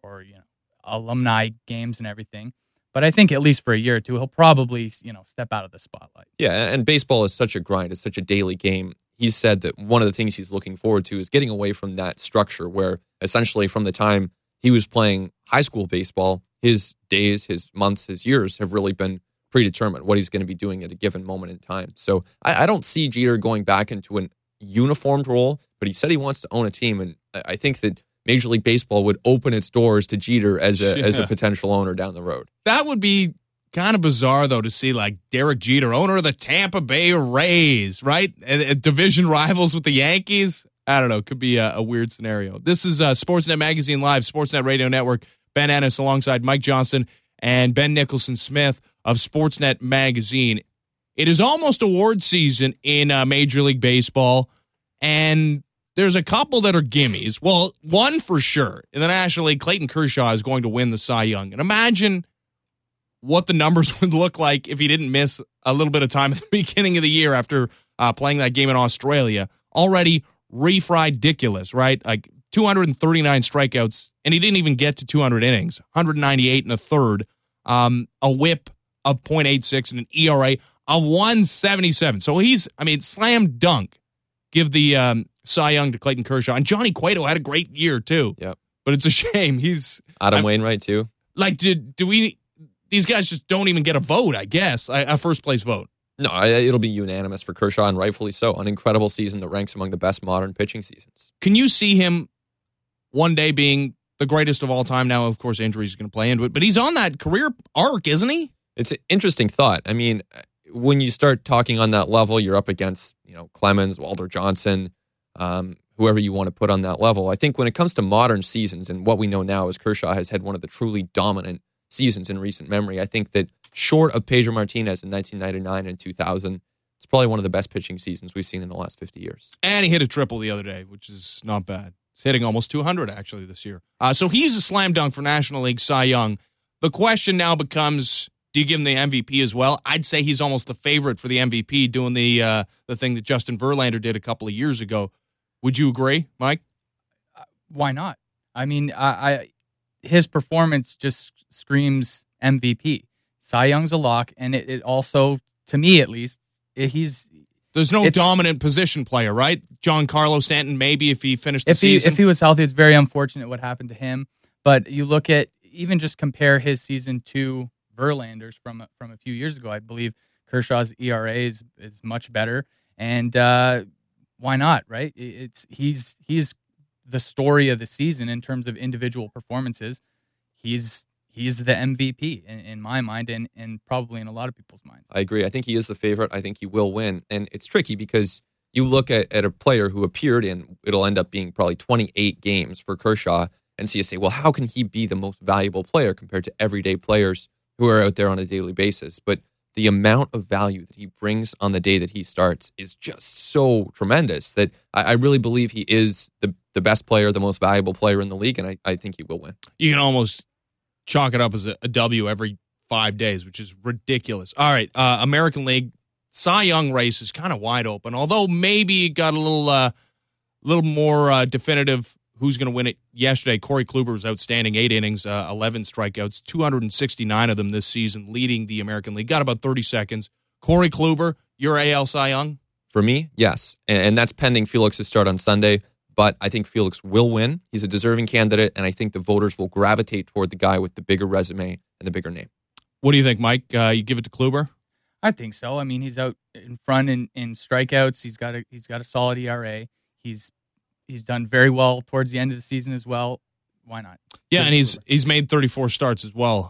alumni games and everything. But I think at least for a year or two, he'll probably step out of the spotlight. Yeah, and baseball is such a grind. It's such a daily game. He said that one of the things he's looking forward to is getting away from that structure where essentially from the time he was playing high school baseball, his days, his months, his years have really been predetermined, what he's going to be doing at a given moment in time. So I don't see Jeter going back into an uniformed role, but he said he wants to own a team, and I think that Major League Baseball would open its doors to Jeter as a potential owner down the road. That would be kind of bizarre, though, to see Derek Jeter, owner of the Tampa Bay Rays, right? Division rivals with the Yankees. I don't know. Could be a weird scenario. This is Sportsnet Magazine Live, Sportsnet Radio Network. Ben Ennis alongside Mike Johnson and Ben Nicholson Smith of Sportsnet Magazine. It is almost award season in Major League Baseball, and there's a couple that are gimmies. Well, one for sure. In the National League, Clayton Kershaw is going to win the Cy Young. And imagine what the numbers would look like if he didn't miss a little bit of time at the beginning of the year after playing that game in Australia. Already ridiculous, right? 239 strikeouts, and he didn't even get to 200 innings. 198 and a third, a whip of .86 and an ERA of 177. So he's, slam dunk. Give the Cy Young to Clayton Kershaw. And Johnny Cueto had a great year, too. Yep. But it's a shame. He's Adam Wainwright, too. Do we... These guys just don't even get a vote, I guess, a first-place vote. No, it'll be unanimous for Kershaw, and rightfully so. An incredible season that ranks among the best modern pitching seasons. Can you see him one day being the greatest of all time? Now, of course, injuries are going to play into it, but he's on that career arc, isn't he? It's an interesting thought. When you start talking on that level, you're up against Clemens, Walter Johnson, whoever you want to put on that level. I think when it comes to modern seasons, and what we know now is Kershaw has had one of the truly dominant seasons in recent memory. I think that short of Pedro Martinez in 1999 and 2000, it's probably one of the best pitching seasons we've seen in the last 50 years. And he hit a triple the other day, which is not bad. He's hitting almost 200 actually this year. So he's a slam dunk for National League Cy Young. The question now becomes, Do you give him the MVP as well? I'd say he's almost the favorite for the MVP, doing the thing that Justin Verlander did a couple of years ago. Would you agree, Mike? Why not? I mean, his performance just screams MVP. Cy Young's a lock, and it also, to me at least, there's no dominant position player, right? Giancarlo Stanton, maybe if he finished the season. If he was healthy, it's very unfortunate what happened to him. But you look at, even just compare his season to Verlander's from a few years ago. I believe Kershaw's ERA is much better, and why not, right? He's the story of the season in terms of individual performances. He's the MVP in my mind, and probably in a lot of people's minds. I agree. I think he is the favorite. I think he will win. And it's tricky because you look at a player who appeared in, it'll end up being probably 28 games for Kershaw, and so you say, well, how can he be the most valuable player compared to everyday players who are out there on a daily basis? But the amount of value that he brings on the day that he starts is just so tremendous that I really believe he is the best player, the most valuable player in the league, and I think he will win. You can almost chalk it up as a W every 5 days, which is ridiculous. All right, American League, Cy Young race is kind of wide open, although maybe it got a little more definitive who's going to win it yesterday. Corey Kluber was outstanding, 8 innings, 11 strikeouts, 269 of them this season, leading the American League. Got about 30 seconds. Corey Kluber, your AL Cy Young? For me, yes. And that's pending Felix's start on Sunday, but I think Felix will win. He's a deserving candidate, and I think the voters will gravitate toward the guy with the bigger resume and the bigger name. What do you think, Mike? You give it to Kluber? I think so. I mean, he's out in front in strikeouts. He's got a solid ERA. He's done very well towards the end of the season as well. Why not? Yeah, and he's made 34 starts as well,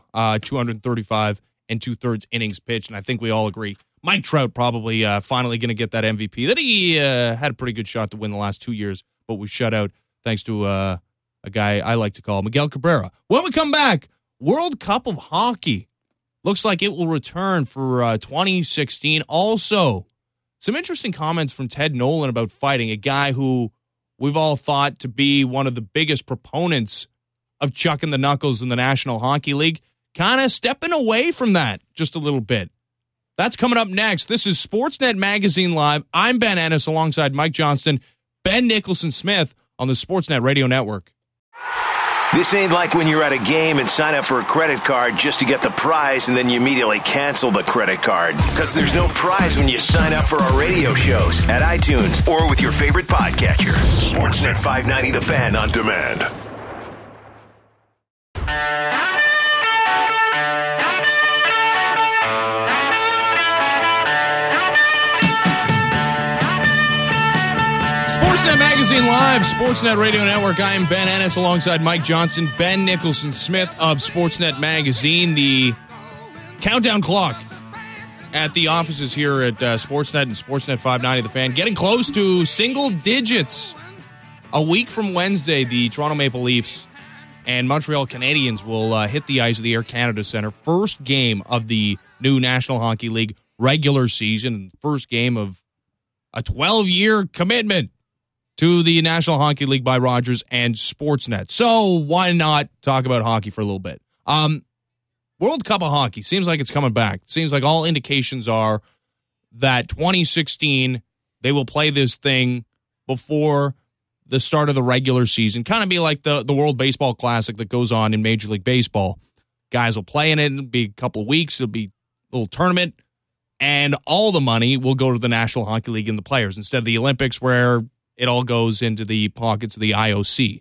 235 and 2/3 innings pitched, and I think we all agree Mike Trout probably finally going to get that MVP that he had a pretty good shot to win the last 2 years, but was shut out thanks to a guy I like to call Miguel Cabrera. When we come back, World Cup of Hockey looks like it will return for 2016. Also, some interesting comments from Ted Nolan about fighting, a guy who we've all thought to be one of the biggest proponents of chucking the knuckles in the National Hockey League, kind of stepping away from that just a little bit. That's coming up next. This is Sportsnet Magazine Live. I'm Ben Ennis alongside Mike Johnston, Ben Nicholson-Smith on the Sportsnet Radio Network. This ain't like when you're at a game and sign up for a credit card just to get the prize and then you immediately cancel the credit card. Because there's no prize when you sign up for our radio shows at iTunes or with your favorite podcatcher. Sportsnet 590 The Fan on demand. Sportsnet Magazine Live, Sportsnet Radio Network. I am Ben Ennis alongside Mike Johnson, Ben Nicholson-Smith of Sportsnet Magazine. The countdown clock at the offices here at Sportsnet and Sportsnet 590 The Fan getting close to single digits. A week from Wednesday, the Toronto Maple Leafs and Montreal Canadiens will hit the ice of the Air Canada Centre. First game of the new National Hockey League regular season. First game of a 12-year commitment to the National Hockey League by Rogers and Sportsnet. So why not talk about hockey for a little bit? World Cup of Hockey seems like it's coming back. Seems like all indications are that 2016, they will play this thing before the start of the regular season. Kind of be like the World Baseball Classic that goes on in Major League Baseball. Guys will play in it. It'll be a couple of weeks. It'll be a little tournament. And all the money will go to the National Hockey League and the players instead of the Olympics where it all goes into the pockets of the IOC.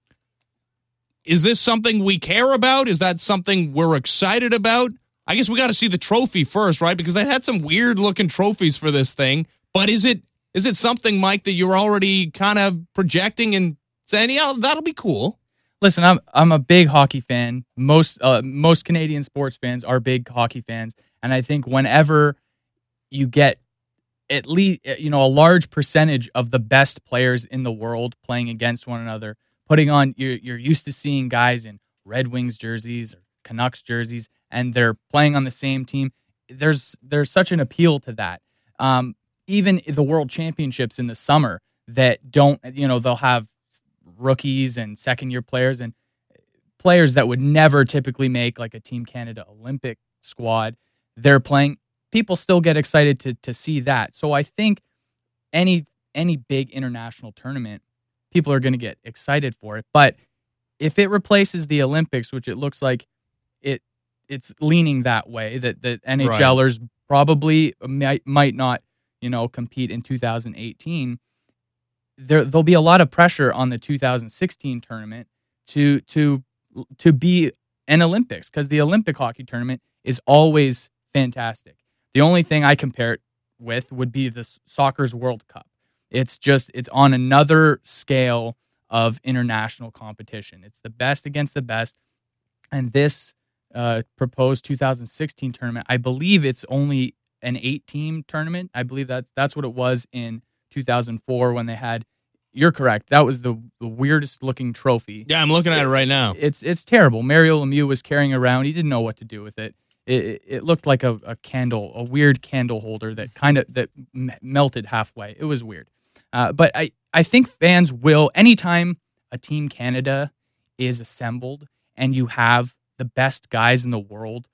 Is this something we care about? Is that something we're excited about? I guess we got to see the trophy first, right? Because they had some weird-looking trophies for this thing. But is it something, Mike, that you're already kind of projecting and saying, yeah, that'll be cool? Listen, I'm a big hockey fan. Most Canadian sports fans are big hockey fans, and I think whenever you get at least, a large percentage of the best players in the world playing against one another, putting on, you're used to seeing guys in Red Wings jerseys or Canucks jerseys, and they're playing on the same team. There's such an appeal to that. Even the World Championships in the summer that don't, they'll have rookies and second-year players and players that would never typically make like a Team Canada Olympic squad. They're playing. People still get excited to see that. So I think any big international tournament, people are going to get excited for it. But if it replaces the Olympics, which it looks like it's leaning that way, that NHLers probably might not, compete in 2018. There'll be a lot of pressure on the 2016 tournament to be an Olympics, because the Olympic hockey tournament is always fantastic. The only thing I compare it with would be the soccer's World Cup. It's on another scale of international competition. It's the best against the best. And this proposed 2016 tournament, I believe it's only an 8-team tournament. I believe that's what it was in 2004 when they had. You're correct. That was the weirdest looking trophy. Yeah, I'm looking at it right now. It's terrible. Mario Lemieux was carrying it around. He didn't know what to do with it. It looked like a candle, a weird candle holder that melted halfway. It was weird. But I think fans will, anytime a Team Canada is assembled and you have the best guys in the world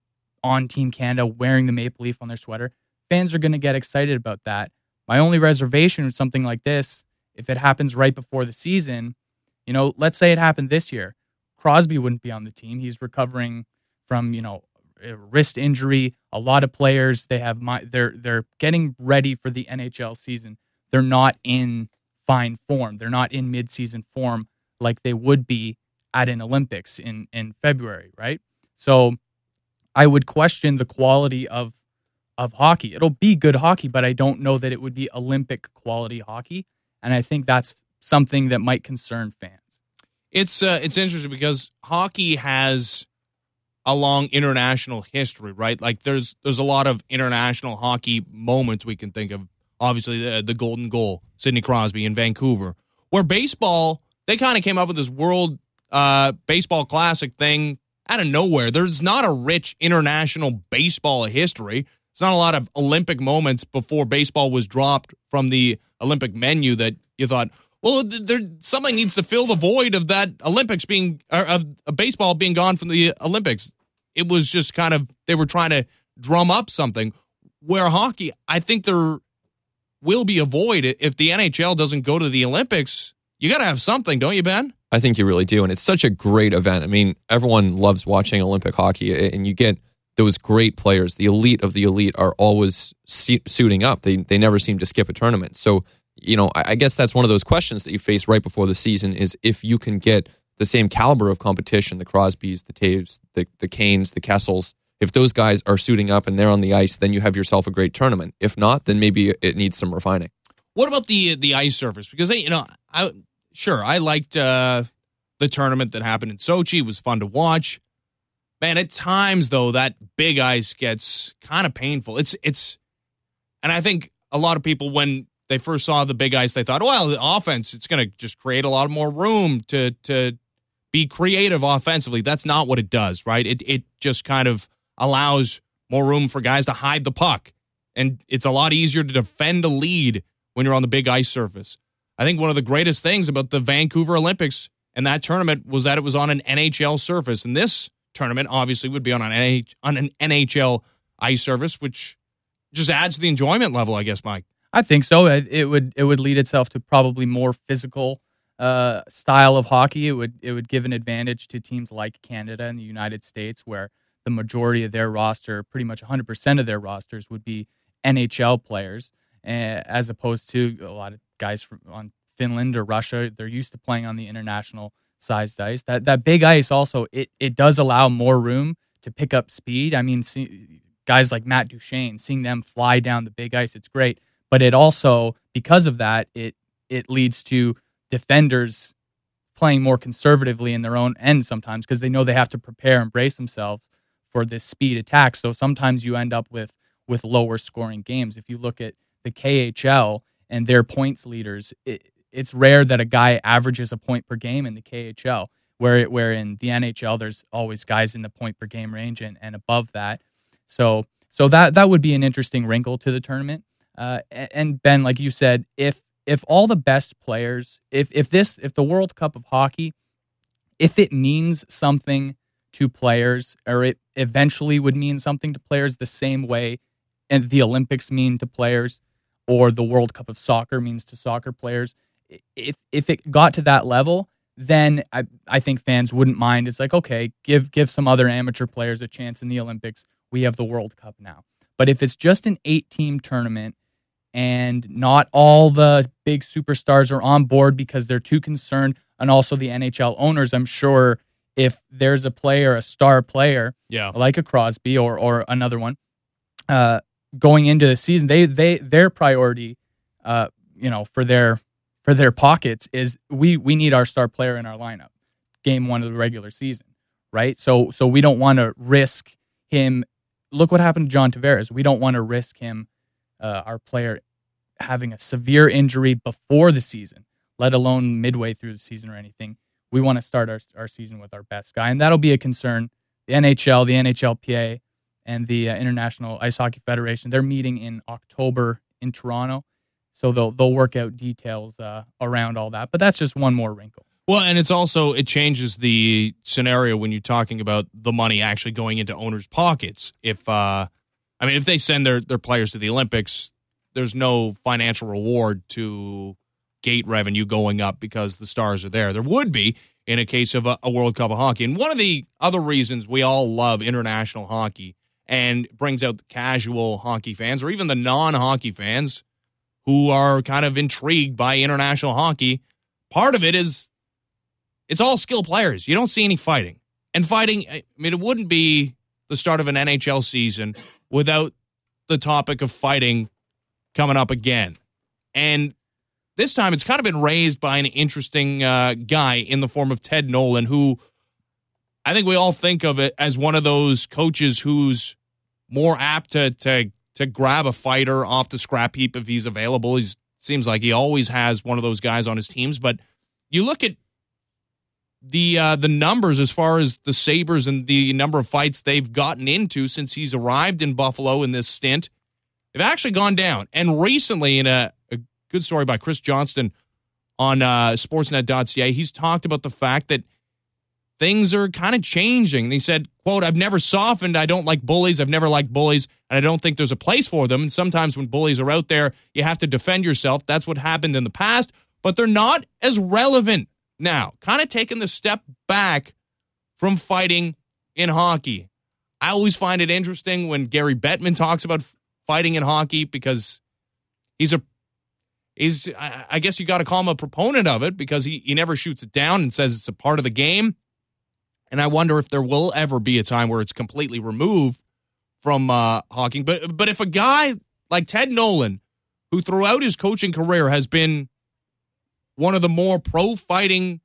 on Team Canada wearing the maple leaf on their sweater, fans are going to get excited about that. My only reservation with something like this, if it happens right before the season, let's say it happened this year, Crosby wouldn't be on the team. He's recovering from, a wrist injury. A lot of players, they're getting ready for the NHL season. They're not in fine form. They're not in mid-season form like they would be at an Olympics in February, right? So I would question the quality of hockey. It'll be good hockey, but I don't know that it would be Olympic quality hockey. And I think that's something that might concern fans. It's interesting because hockey has a long international history, right? Like there's a lot of international hockey moments we can think of. Obviously, the golden goal, Sidney Crosby in Vancouver. Where baseball, they kind of came up with this World Baseball Classic thing out of nowhere. There's not a rich international baseball history. It's not a lot of Olympic moments before baseball was dropped from the Olympic menu that you thought, well, something needs to fill the void of that Olympics being, or of baseball being gone from the Olympics. It was just kind of, they were trying to drum up something. Where hockey, I think there will be a void. If the NHL doesn't go to the Olympics, you got to have something, don't you, Ben? I think you really do. And it's such a great event. I mean, everyone loves watching Olympic hockey, and you get those great players. The elite of the elite are always suiting up. They never seem to skip a tournament. So, I guess that's one of those questions that you face right before the season is if you can get the same caliber of competition, the Crosbys, the Taves, the Canes, the Kessels, if those guys are suiting up and they're on the ice, then you have yourself a great tournament. If not, then maybe it needs some refining. What about the ice surface? Because I liked the tournament that happened in Sochi. It was fun to watch. Man, at times though, that big ice gets kind of painful. It's, and I think a lot of people when they first saw the big ice, they thought, well, the offense, it's going to just create a lot more room to be creative offensively. That's not what it does, right? It just kind of allows more room for guys to hide the puck. And it's a lot easier to defend a lead when you're on the big ice surface. I think one of the greatest things about the Vancouver Olympics and that tournament was that it was on an NHL surface. And this tournament obviously would be on an NHL ice surface, which just adds to the enjoyment level, I guess, Mike. I think so. It would lead itself to probably more physical style of hockey. It would give an advantage to teams like Canada and the United States, where the majority of their roster, pretty much 100% of their rosters, would be NHL players, as opposed to a lot of guys on Finland or Russia. They're used to playing on the international sized ice. That big ice also, it does allow more room to pick up speed. I mean, guys like Matt Duchene, seeing them fly down the big ice, it's great. But it also, because of that, it leads to defenders playing more conservatively in their own end sometimes because they know they have to prepare and brace themselves for this speed attack. So sometimes you end up with lower scoring games. If you look at the KHL and their points leaders, it's rare that a guy averages a point per game in the KHL, where in the NHL there's always guys in the point per game range and above that. So that would be an interesting wrinkle to the tournament. And Ben, like you said, if all the best players, if the World Cup of hockey, if it means something to players, or it eventually would mean something to players the same way and the Olympics mean to players, or the World Cup of Soccer means to soccer players. If it got to that level, then I think fans wouldn't mind. It's like, okay, give some other amateur players a chance in the Olympics. We have the World Cup now. But if it's just an 8-team tournament and not all the big superstars are on board because they're too concerned, and also the NHL owners, I'm sure if there's a player, a star player, like a Crosby or another one, going into the season, their priority, for their pockets is we need our star player in our lineup, game one of the regular season, right? So we don't want to risk him. Look what happened to John Tavares. We don't want to risk him, our player, having a severe injury before the season, let alone midway through the season or anything. We want to start our season with our best guy, and that'll be a concern. The NHL, the NHLPA, and the International Ice Hockey Federation, they're meeting in October in Toronto, so they'll work out details around all that. But that's just one more wrinkle. Well, and it changes the scenario when you're talking about the money actually going into owners' pockets. If they send their players to the Olympics, there's no financial reward to gate revenue going up because the stars are there. There would be in a case of a World Cup of Hockey. And one of the other reasons we all love international hockey and brings out the casual hockey fans or even the non-hockey fans who are kind of intrigued by international hockey, part of it is it's all skilled players. You don't see any fighting. And fighting, it wouldn't be the start of an NHL season without the topic of fighting coming up again. And this time it's kind of been raised by an interesting guy in the form of Ted Nolan, who I think we all think of it as one of those coaches who's more apt to grab a fighter off the scrap heap if he's available. He seems like he always has one of those guys on his teams. But you look at the numbers as far as the Sabres and the number of fights they've gotten into since he's arrived in Buffalo in this stint, they've actually gone down. And recently, in a good story by Chris Johnston on Sportsnet.ca, he's talked about the fact that things are kind of changing. And he said, quote, "I've never softened. I don't like bullies. I've never liked bullies, and I don't think there's a place for them. And sometimes when bullies are out there, you have to defend yourself. That's what happened in the past, but they're not as relevant now." Kind of taking the step back from fighting in hockey. I always find it interesting when Gary Bettman talks about fighting in hockey because I guess you got to call him a proponent of it because he never shoots it down and says it's a part of the game. And I wonder if there will ever be a time where it's completely removed from hockey. But if a guy like Ted Nolan, who throughout his coaching career has been one of the more pro-fighting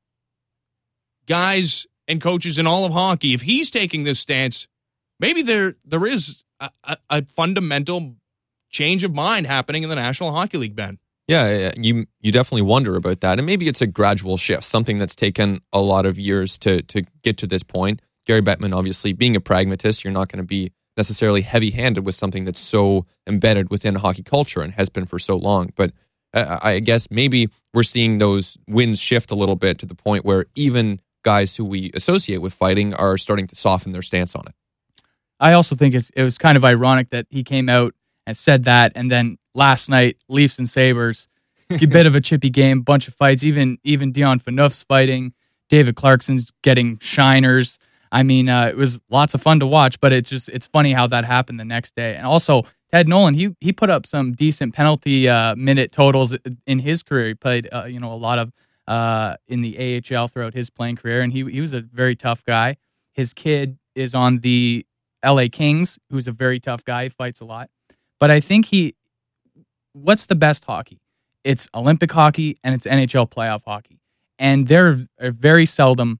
guys and coaches in all of hockey, if he's taking this stance, maybe there is a fundamental change of mind happening in the National Hockey League, Ben. Yeah, you definitely wonder about that. And maybe it's a gradual shift, something that's taken a lot of years to get to this point. Gary Bettman, obviously, being a pragmatist, you're not going to be necessarily heavy-handed with something that's so embedded within hockey culture and has been for so long. But I guess maybe we're seeing those winds shift a little bit to the point where even guys who we associate with fighting are starting to soften their stance on it. I also think it was kind of ironic that he came out and said that, and then last night, Leafs and Sabres, a bit of a chippy game, bunch of fights, even Dion Phaneuf's fighting, David Clarkson's getting shiners. I mean, it was lots of fun to watch, but it's funny how that happened the next day. And also, Ted Nolan, he put up some decent penalty minute totals in his career. He played a lot of in the AHL throughout his playing career, and he was a very tough guy. His kid is on the LA Kings, who's a very tough guy. He fights a lot. But I think what's the best hockey? It's Olympic hockey and it's NHL playoff hockey. And there are very seldom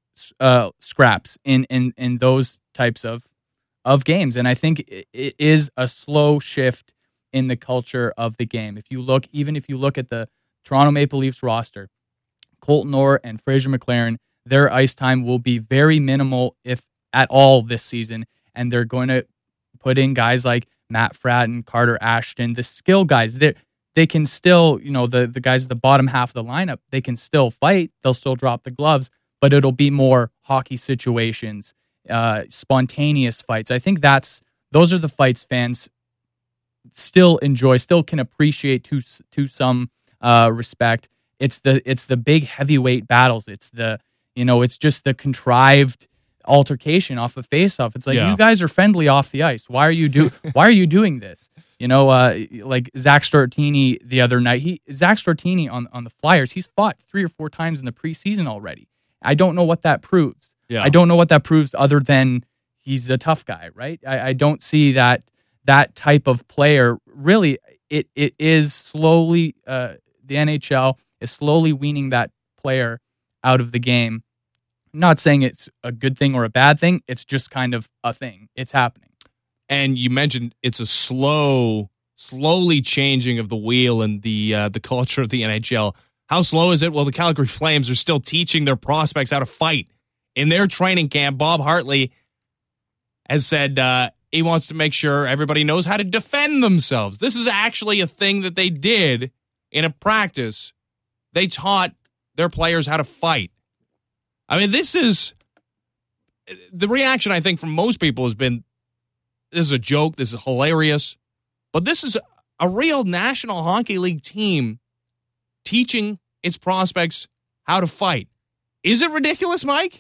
scraps in those types of games. And I think it is a slow shift in the culture of the game. If you look at the Toronto Maple Leafs roster, Colton Orr and Fraser McLaren, their ice time will be very minimal, if at all, this season. And they're going to put in guys like Matt Fratton, Carter Ashton, the skill guys. They can still, the guys at the bottom half of the lineup, they can still fight. They'll still drop the gloves, but it'll be more hockey situations. spontaneous fights. I think those are the fights fans still enjoy, still can appreciate to some respect. It's the big heavyweight battles. It's it's just the contrived altercation off a face-off. It's like, you guys are friendly off the ice. Why are you doing this? Like Zach Stortini the other night. Zach Stortini on the Flyers, he's fought 3 or 4 times in the preseason already. I don't know what that proves. Yeah. I don't know what that proves other than he's a tough guy, right? I don't see that type of player. Really, it is slowly, the NHL is slowly weaning that player out of the game. I'm not saying it's a good thing or a bad thing. It's just kind of a thing. It's happening. And you mentioned it's a slowly changing of the wheel and the culture of the NHL. How slow is it? Well, the Calgary Flames are still teaching their prospects how to fight. In their training camp, Bob Hartley has said he wants to make sure everybody knows how to defend themselves. This is actually a thing that they did in a practice. They taught their players how to fight. I mean, this is the reaction, I think, from most people has been, this is a joke, this is hilarious. But this is a real National Hockey League team teaching its prospects how to fight. Is it ridiculous, Mike?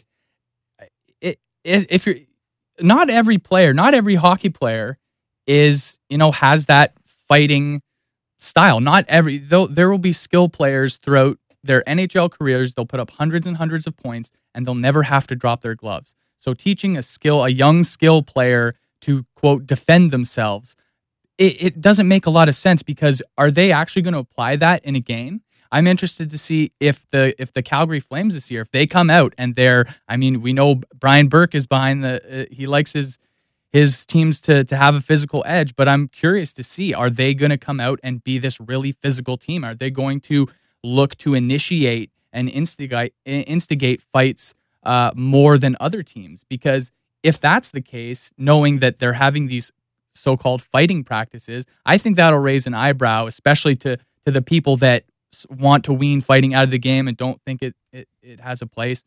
If you're not every player, not every hockey player is, has that fighting style. Not every, though there will be skill players throughout their NHL careers. They'll put up hundreds and hundreds of points and they'll never have to drop their gloves. So teaching a young skill player to, quote, defend themselves, it doesn't make a lot of sense, because are they actually going to apply that in a game? I'm interested to see if the Calgary Flames this year, if they come out and we know Brian Burke is behind he likes his teams to have a physical edge, but I'm curious to see, are they going to come out and be this really physical team? Are they going to look to initiate and instigate fights more than other teams? Because if that's the case, knowing that they're having these so-called fighting practices, I think that'll raise an eyebrow, especially to the people that want to wean fighting out of the game and don't think it has a place.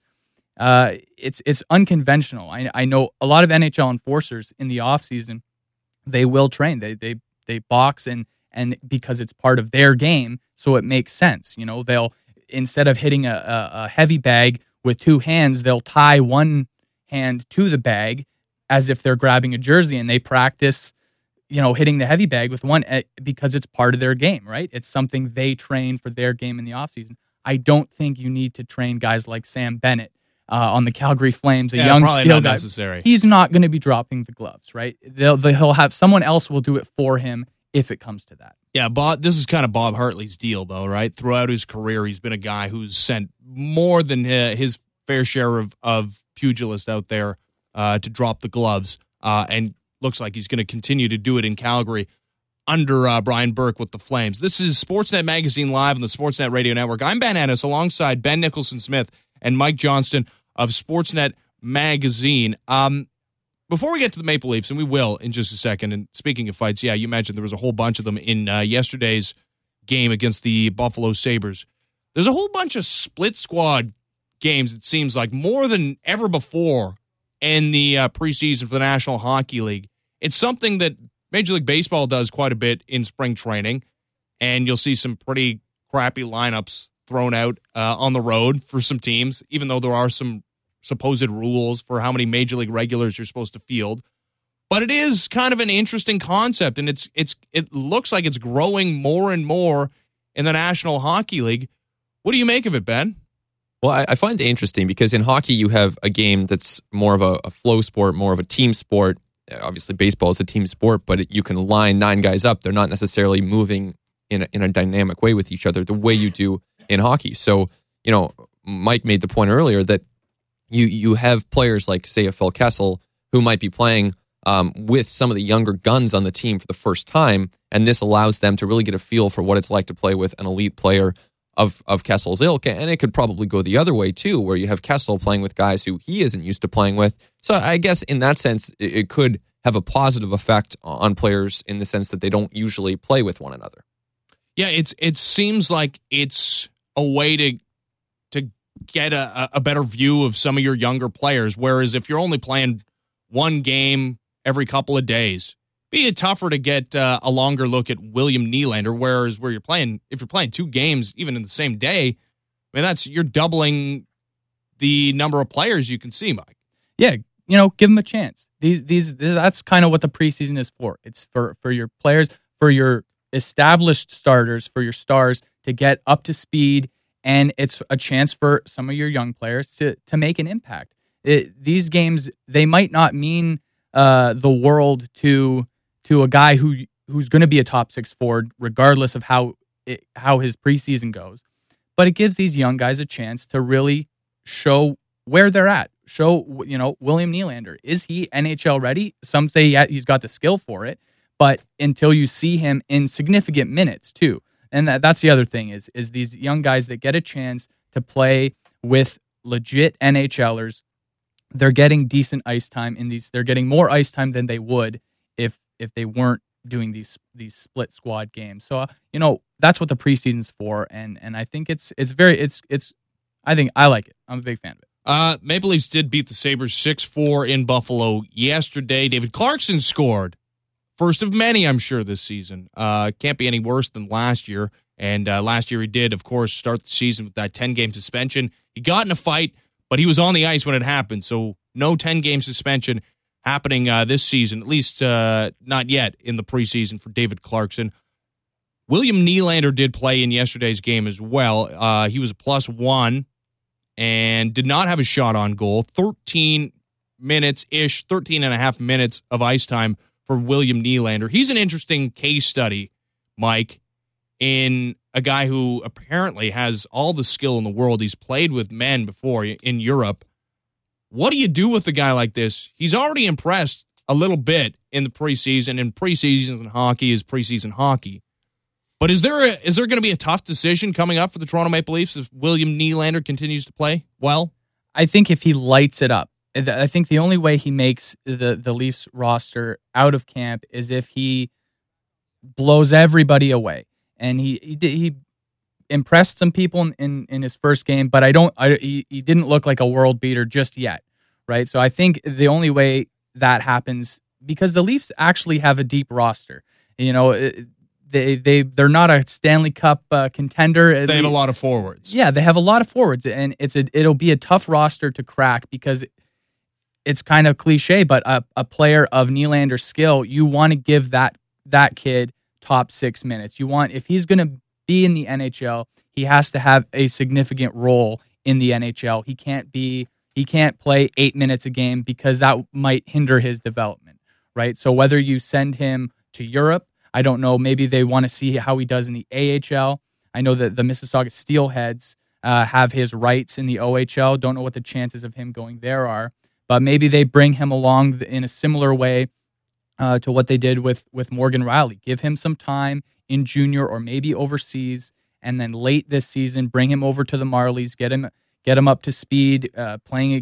It's unconventional. I know a lot of NHL enforcers in the offseason, they will train. They box and because it's part of their game, so it makes sense. They'll, instead of hitting a heavy bag with 2 hands, they'll tie one hand to the bag as if they're grabbing a jersey, and they practice hitting the heavy bag with one, because it's part of their game, right? It's something they train for their game in the offseason. I don't think you need to train guys like Sam Bennett on the Calgary Flames, a young skill guy. Necessary. He's not going to be dropping the gloves, right? He'll have someone else will do it for him if it comes to that. Yeah, this is kind of Bob Hartley's deal, though, right? Throughout his career, he's been a guy who's sent more than his fair share of pugilists out there to drop the gloves, and looks like he's going to continue to do it in Calgary under Brian Burke with the Flames. This is Sportsnet Magazine Live on the Sportsnet Radio Network. I'm Ben Ennis alongside Ben Nicholson-Smith and Mike Johnston of Sportsnet Magazine. Before we get to the Maple Leafs, and we will in just a second, and speaking of fights, yeah, you mentioned there was a whole bunch of them in yesterday's game against the Buffalo Sabres. There's a whole bunch of split squad games, it seems like, more than ever before in the preseason for the National Hockey League. It's something that Major League Baseball does quite a bit in spring training, and you'll see some pretty crappy lineups thrown out on the road for some teams, even though there are some supposed rules for how many Major League regulars you're supposed to field. But it is kind of an interesting concept, and it looks like it's growing more and more in the National Hockey League. What do you make of it, Ben? Well, I find it interesting because in hockey you have a game that's more of a flow sport, more of a team sport. Obviously, baseball is a team sport, but you can line 9 guys up. They're not necessarily moving in a dynamic way with each other the way you do in hockey. So, Mike made the point earlier that you have players like, say, a Phil Kessel who might be playing with some of the younger guns on the team for the first time, and this allows them to really get a feel for what it's like to play with an elite player of Kessel's ilk, and it could probably go the other way too, where you have Kessel playing with guys who he isn't used to playing with. So I guess in that sense, it could have a positive effect on players in the sense that they don't usually play with one another. Yeah, it seems like it's a way to get a better view of some of your younger players, whereas if you're only playing one game every couple of days. Be tougher to get a longer look at William Nylander, whereas if you're playing 2 games even in the same day, I mean, you're doubling the number of players you can see, Mike. Yeah, give them a chance. That's kind of what the preseason is for. It's for your players, for your established starters, for your stars to get up to speed, and it's a chance for some of your young players to make an impact. These games, they might not mean the world to a guy who's going to be a top 6 forward, regardless of how his preseason goes. But it gives these young guys a chance to really show where they're at. Show, William Nylander, is he NHL ready? Some say he's got the skill for it, but until you see him in significant minutes too. And that's the other thing is these young guys that get a chance to play with legit NHLers, they're getting decent ice time in these. They're getting more ice time than they would if they weren't doing these split squad games. So that's what the preseason's for, and I think it's I think I like it. I'm a big fan of it. Maple Leafs did beat the Sabres 6-4 in Buffalo yesterday. David Clarkson scored. First of many, I'm sure, this season. Can't be any worse than last year. And last year he did, of course, start the season with that 10-game suspension. He got in a fight, but he was on the ice when it happened. So no 10-game suspension happening this season, at least not yet in the preseason for David Clarkson. William Nylander did play in yesterday's game as well. He was a +1 and did not have a shot on goal. 13 and a half minutes of ice time for William Nylander. He's an interesting case study, Mike, in a guy who apparently has all the skill in the world. He's played with men before in Europe. What do you do with a guy like this? He's already impressed a little bit in the preseason, and preseason hockey is preseason hockey. But is there going to be a tough decision coming up for the Toronto Maple Leafs if William Nylander continues to play well? I think if he lights it up, I think the only way he makes the Leafs roster out of camp is if he blows everybody away. And he impressed some people in his first game, but he didn't look like a world beater just yet, right? So I think the only way that happens, because the Leafs actually have a deep roster, they're not a Stanley Cup contender. They have a lot of forwards. Yeah, they have a lot of forwards, and it'll be a tough roster to crack because it's kind of cliche, but a player of Nylander's skill, you want to give that kid top 6 minutes. If he's going to be in the NHL, he has to have a significant role in the NHL. He can't play 8 minutes a game because that might hinder his development, right? So whether you send him to Europe, I don't know. Maybe they want to see how he does in the AHL. I know that the Mississauga Steelheads have his rights in the OHL. Don't know what the chances of him going there are. But maybe they bring him along in a similar way to what they did with Morgan Rielly. Give him some time in junior or maybe overseas, and then late this season, bring him over to the Marlies, get him up to speed, playing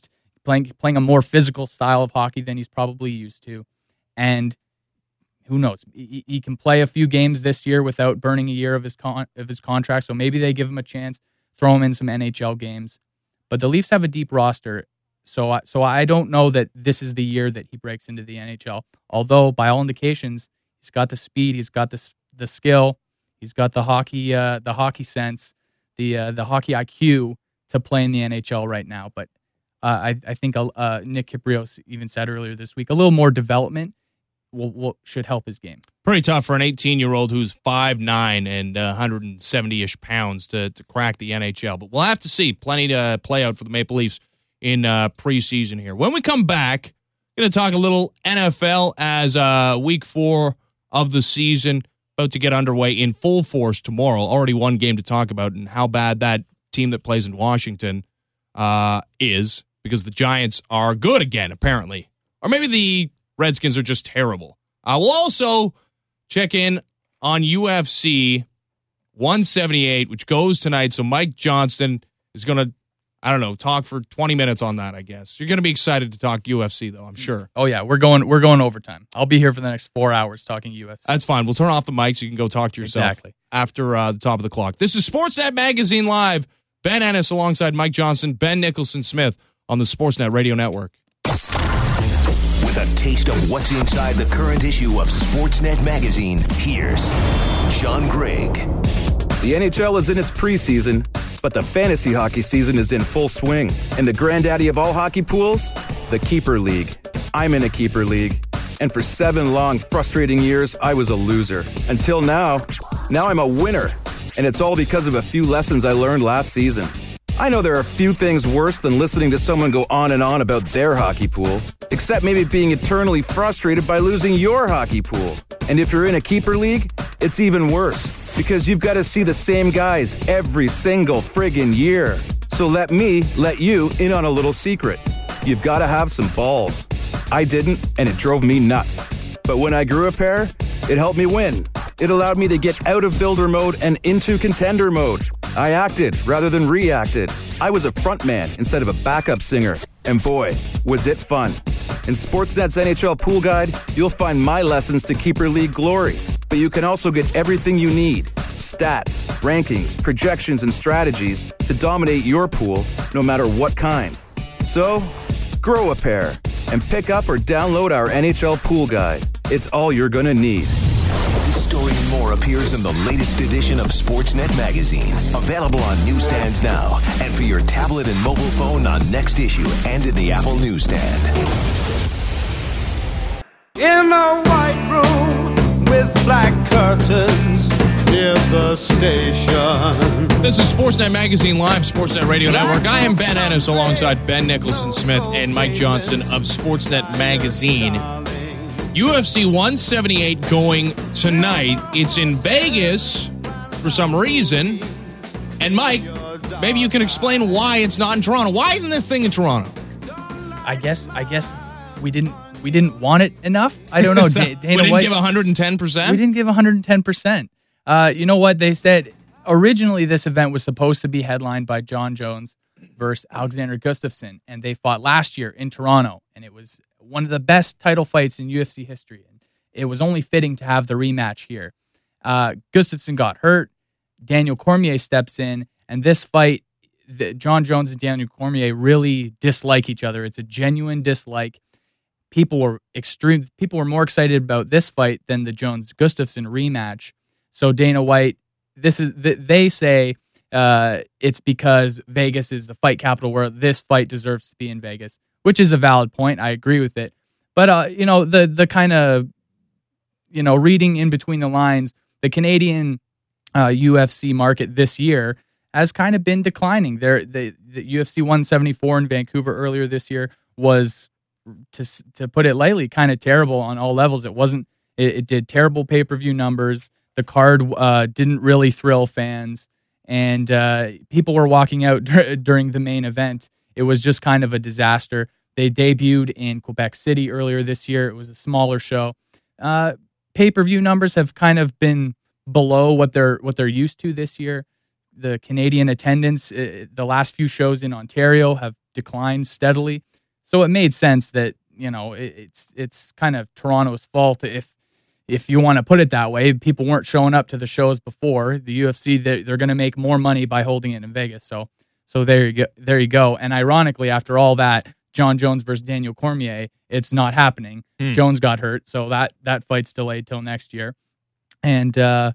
a more physical style of hockey than he's probably used to. And who knows? He can play a few games this year without burning a year of his contract. So maybe they give him a chance, throw him in some NHL games. But the Leafs have a deep roster, so I don't know that this is the year that he breaks into the NHL. Although by all indications, he's got the speed, he's got the skill, he's got the hockey sense, the hockey IQ to play in the NHL right now. But I think Nick Kypreos even said earlier this week, a little more development should help his game. Pretty tough for an 18-year-old who's 5'9" and 170-ish pounds to crack the NHL. But we'll have to see. Plenty to play out for the Maple Leafs in preseason here. When we come back, going to talk a little NFL as week 4 of the season about to get underway in full force tomorrow. Already one game to talk about and how bad that team that plays in Washington is, because the Giants are good again, apparently. Or maybe the Redskins are just terrible. We'll also check in on UFC 178, which goes tonight. So Mike Johnston is going to, talk for 20 minutes on that, I guess. You're going to be excited to talk UFC, though, I'm sure. Oh, yeah. We're going overtime. I'll be here for the next 4 hours talking UFC. That's fine. We'll turn off the mic so you can go talk to yourself after the top of the clock. This is Sportsnet Magazine Live. Ben Ennis alongside Mike Johnson, Ben Nicholson Smith on the Sportsnet Radio Network. taste of what's inside the current issue of Sportsnet magazine, here's John Gregg. The NHL is in its preseason, but the fantasy hockey season is in full swing. And the granddaddy of all hockey pools? The Keeper League. I'm in a Keeper League. And for 7 long, frustrating years, I was a loser. Until now. Now I'm a winner. And it's all because of a few lessons I learned last season. I know there are few things worse than listening to someone go on and on about their hockey pool, except maybe being eternally frustrated by losing your hockey pool. And if you're in a Keeper League, it's even worse, because you've got to see the same guys every single friggin' year. So let me let you in on a little secret. You've got to have some balls. I didn't, and it drove me nuts. But when I grew a pair, it helped me win. It allowed me to get out of builder mode and into contender mode. I acted rather than reacted. I was a frontman instead of a backup singer. And boy, was it fun. In Sportsnet's NHL Pool Guide, you'll find my lessons to Keeper League glory. But you can also get everything you need. Stats, rankings, projections, and strategies to dominate your pool, no matter what kind. So, grow a pair and pick up or download our NHL Pool Guide. It's all you're gonna need. This story and more appears in the latest edition of Sportsnet magazine. Available on newsstands now and for your tablet and mobile phone on Next Issue and in the Apple newsstand. In a white room with black curtains near the station. This is Sportsnet Magazine Live, Sportsnet Radio Network. I am Ben Ennis alongside Ben Nicholson-Smith and Mike Johnson of Sportsnet Magazine. UFC 178 going tonight. It's in Vegas for some reason. And Mike, maybe you can explain why it's not in Toronto. Why isn't this thing in Toronto? I guess we didn't want it enough. I don't know. We didn't give 110%? We didn't give 110%. You know what? They said originally this event was supposed to be headlined by John Jones versus Alexander Gustafsson, and they fought last year in Toronto, and it was one of the best title fights in UFC history. And it was only fitting to have the rematch here. Gustafsson got hurt. Daniel Cormier steps in, and this fight, John Jones and Daniel Cormier really dislike each other. It's a genuine dislike. People were more excited about this fight than the Jones-Gustafsson rematch. So Dana White, they say it's because Vegas is the fight capital where this fight deserves to be in Vegas, which is a valid point. I agree with it. But, the kind of, reading in between the lines, the Canadian UFC market this year has kind of been declining. The UFC 174 in Vancouver earlier this year was, to put it lightly, kind of terrible on all levels. It did terrible pay-per-view numbers. The card didn't really thrill fans, and people were walking out during the main event. It was just kind of a disaster. They debuted in Quebec City earlier this year. It was a smaller show. Pay-per-view numbers have kind of been below what they're used to this year. The Canadian attendance, the last few shows in Ontario have declined steadily. So it made sense that, it's kind of Toronto's fault if you want to put it that way. People weren't showing up to the shows before. The UFC, they're going to make more money by holding it in Vegas. So there you go. And ironically, after all that, John Jones versus Daniel Cormier, it's not happening. Jones got hurt, so that fight's delayed till next year. And this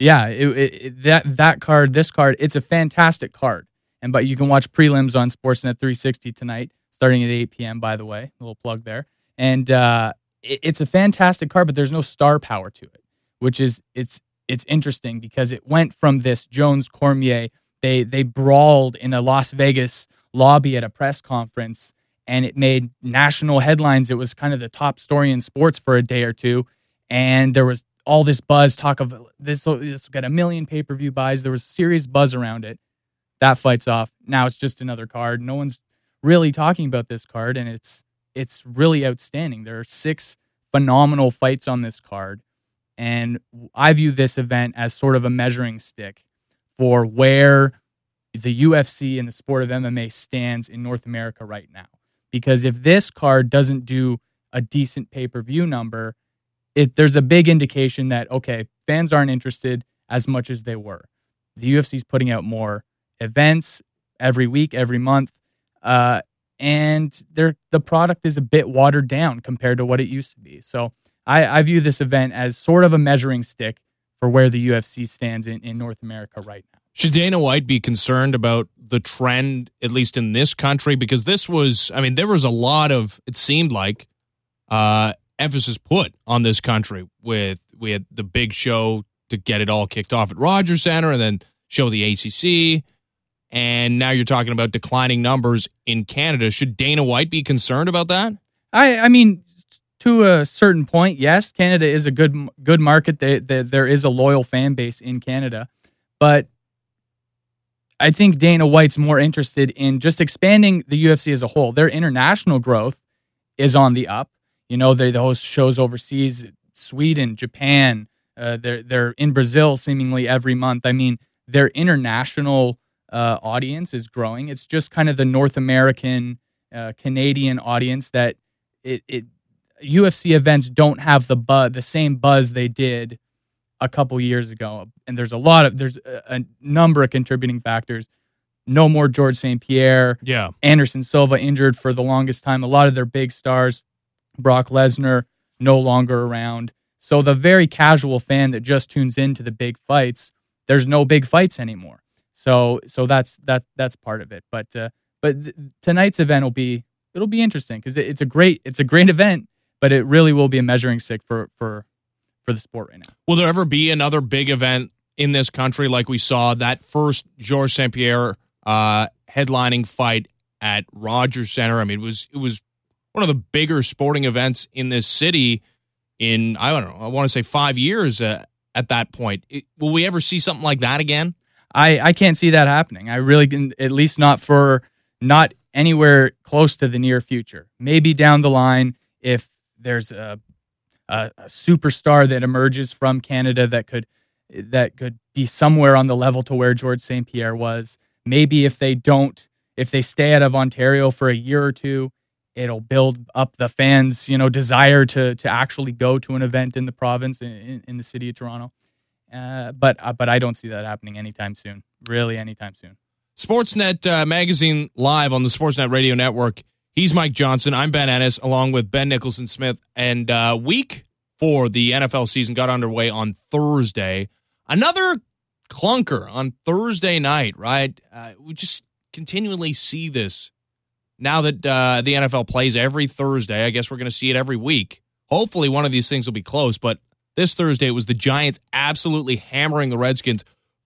card, it's a fantastic card. But you can watch prelims on Sportsnet 360 tonight, starting at 8 p.m., by the way. A little plug there. And it's a fantastic card, but there's no star power to it, which is it's interesting because it went from this Jones-Cormier. They brawled in a Las Vegas lobby at a press conference, and it made national headlines. It was kind of the top story in sports for a day or two, and there was all this buzz, talk of this will get 1 million pay-per-view buys. There was serious buzz around it. That fight's off. Now it's just another card. No one's really talking about this card, and it's really outstanding. There are 6 phenomenal fights on this card, and I view this event as sort of a measuring stick for where the UFC and the sport of MMA stands in North America right now. Because if this card doesn't do a decent pay-per-view number, there's a big indication that, okay, fans aren't interested as much as they were. The UFC's putting out more events every week, every month, and the product is a bit watered down compared to what it used to be. So I view this event as sort of a measuring stick for where the UFC stands in North America right now. Should Dana White be concerned about the trend, at least in this country? Because there was a lot of, it seemed like, emphasis put on this country we had the big show to get it all kicked off at Rogers Center and then show the ACC. And now you're talking about declining numbers in Canada. Should Dana White be concerned about that? I mean, to a certain point, yes. Canada is a good market. There is a loyal fan base in Canada. But I think Dana White's more interested in just expanding the UFC as a whole. Their international growth is on the up. You know, they host shows overseas, Sweden, Japan. They're in Brazil seemingly every month. I mean, their international audience is growing. It's just kind of the North American, Canadian audience that UFC events don't have the same buzz they did a couple years ago. And there's a number of contributing factors. No more George St. Pierre. Yeah. Anderson Silva injured for the longest time. A lot of their big stars, Brock Lesnar, no longer around. So the very casual fan that just tunes into the big fights, there's no big fights anymore. So that's part of it. But tonight's event will be interesting because it's a great event, but it really will be a measuring stick for the sport right now. Will there ever be another big event in this country like we saw that first Georges St. Pierre headlining fight at Rogers Center? I mean, it was one of the bigger sporting events in this city in, I don't know, I want to say 5 years at that point. Will we ever see something like that again? I can't see that happening. I really can, at least not anywhere close to the near future. Maybe down the line if there's a superstar that emerges from Canada that could be somewhere on the level to where Georges St. Pierre was. Maybe if they stay out of Ontario for a year or two, it'll build up the fans' desire to actually go to an event in the province in the city of Toronto. But I don't see that happening anytime soon. Really, anytime soon. Sportsnet Magazine live on the Sportsnet Radio Network. He's Mike Johnson. I'm Ben Ennis, along with Ben Nicholson-Smith. And week 4, the NFL season got underway on Thursday. Another clunker on Thursday night, right? We just continually see this. Now that the NFL plays every Thursday, I guess we're going to see it every week. Hopefully one of these things will be close, but this Thursday it was the Giants absolutely hammering the Redskins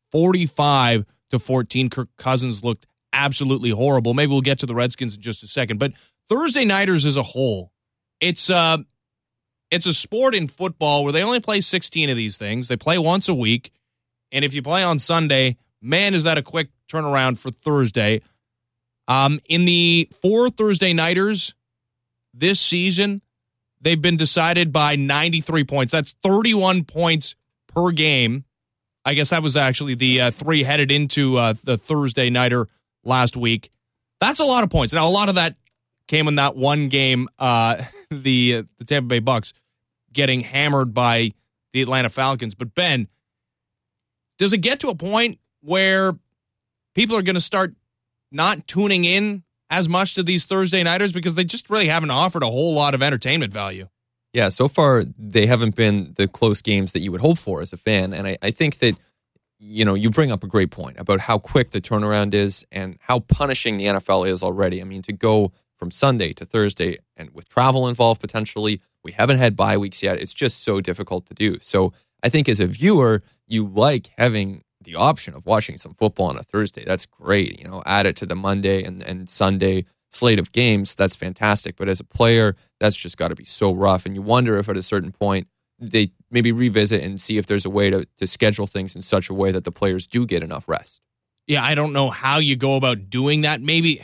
45-14. Kirk Cousins looked absolutely horrible. Maybe we'll get to the Redskins in just a second. But Thursday nighters as a whole, it's a sport in football where they only play 16 of these things. They play once a week. And if you play on Sunday, man, is that a quick turnaround for Thursday. In the 4 Thursday nighters this season, they've been decided by 93 points. That's 31 points per game. I guess that was actually the 3 headed into the Thursday nighter last week. That's a lot of points. Now, a lot of that came in that one game, the Tampa Bay Bucks getting hammered by the Atlanta Falcons. But, Ben, does it get to a point where people are going to start not tuning in as much to these Thursday nighters because they just really haven't offered a whole lot of entertainment value? Yeah, so far they haven't been the close games that you would hope for as a fan. And I think that, you bring up a great point about how quick the turnaround is and how punishing the NFL is already. I mean, to go from Sunday to Thursday and with travel involved potentially, we haven't had bye weeks yet. It's just so difficult to do. So I think as a viewer, you like having the option of watching some football on a Thursday. That's great. Add it to the Monday and Sunday slate of games. That's fantastic. But as a player, that's just got to be so rough. And you wonder if at a certain point they maybe revisit and see if there's a way to schedule things in such a way that the players do get enough rest. Yeah, I don't know how you go about doing that. Maybe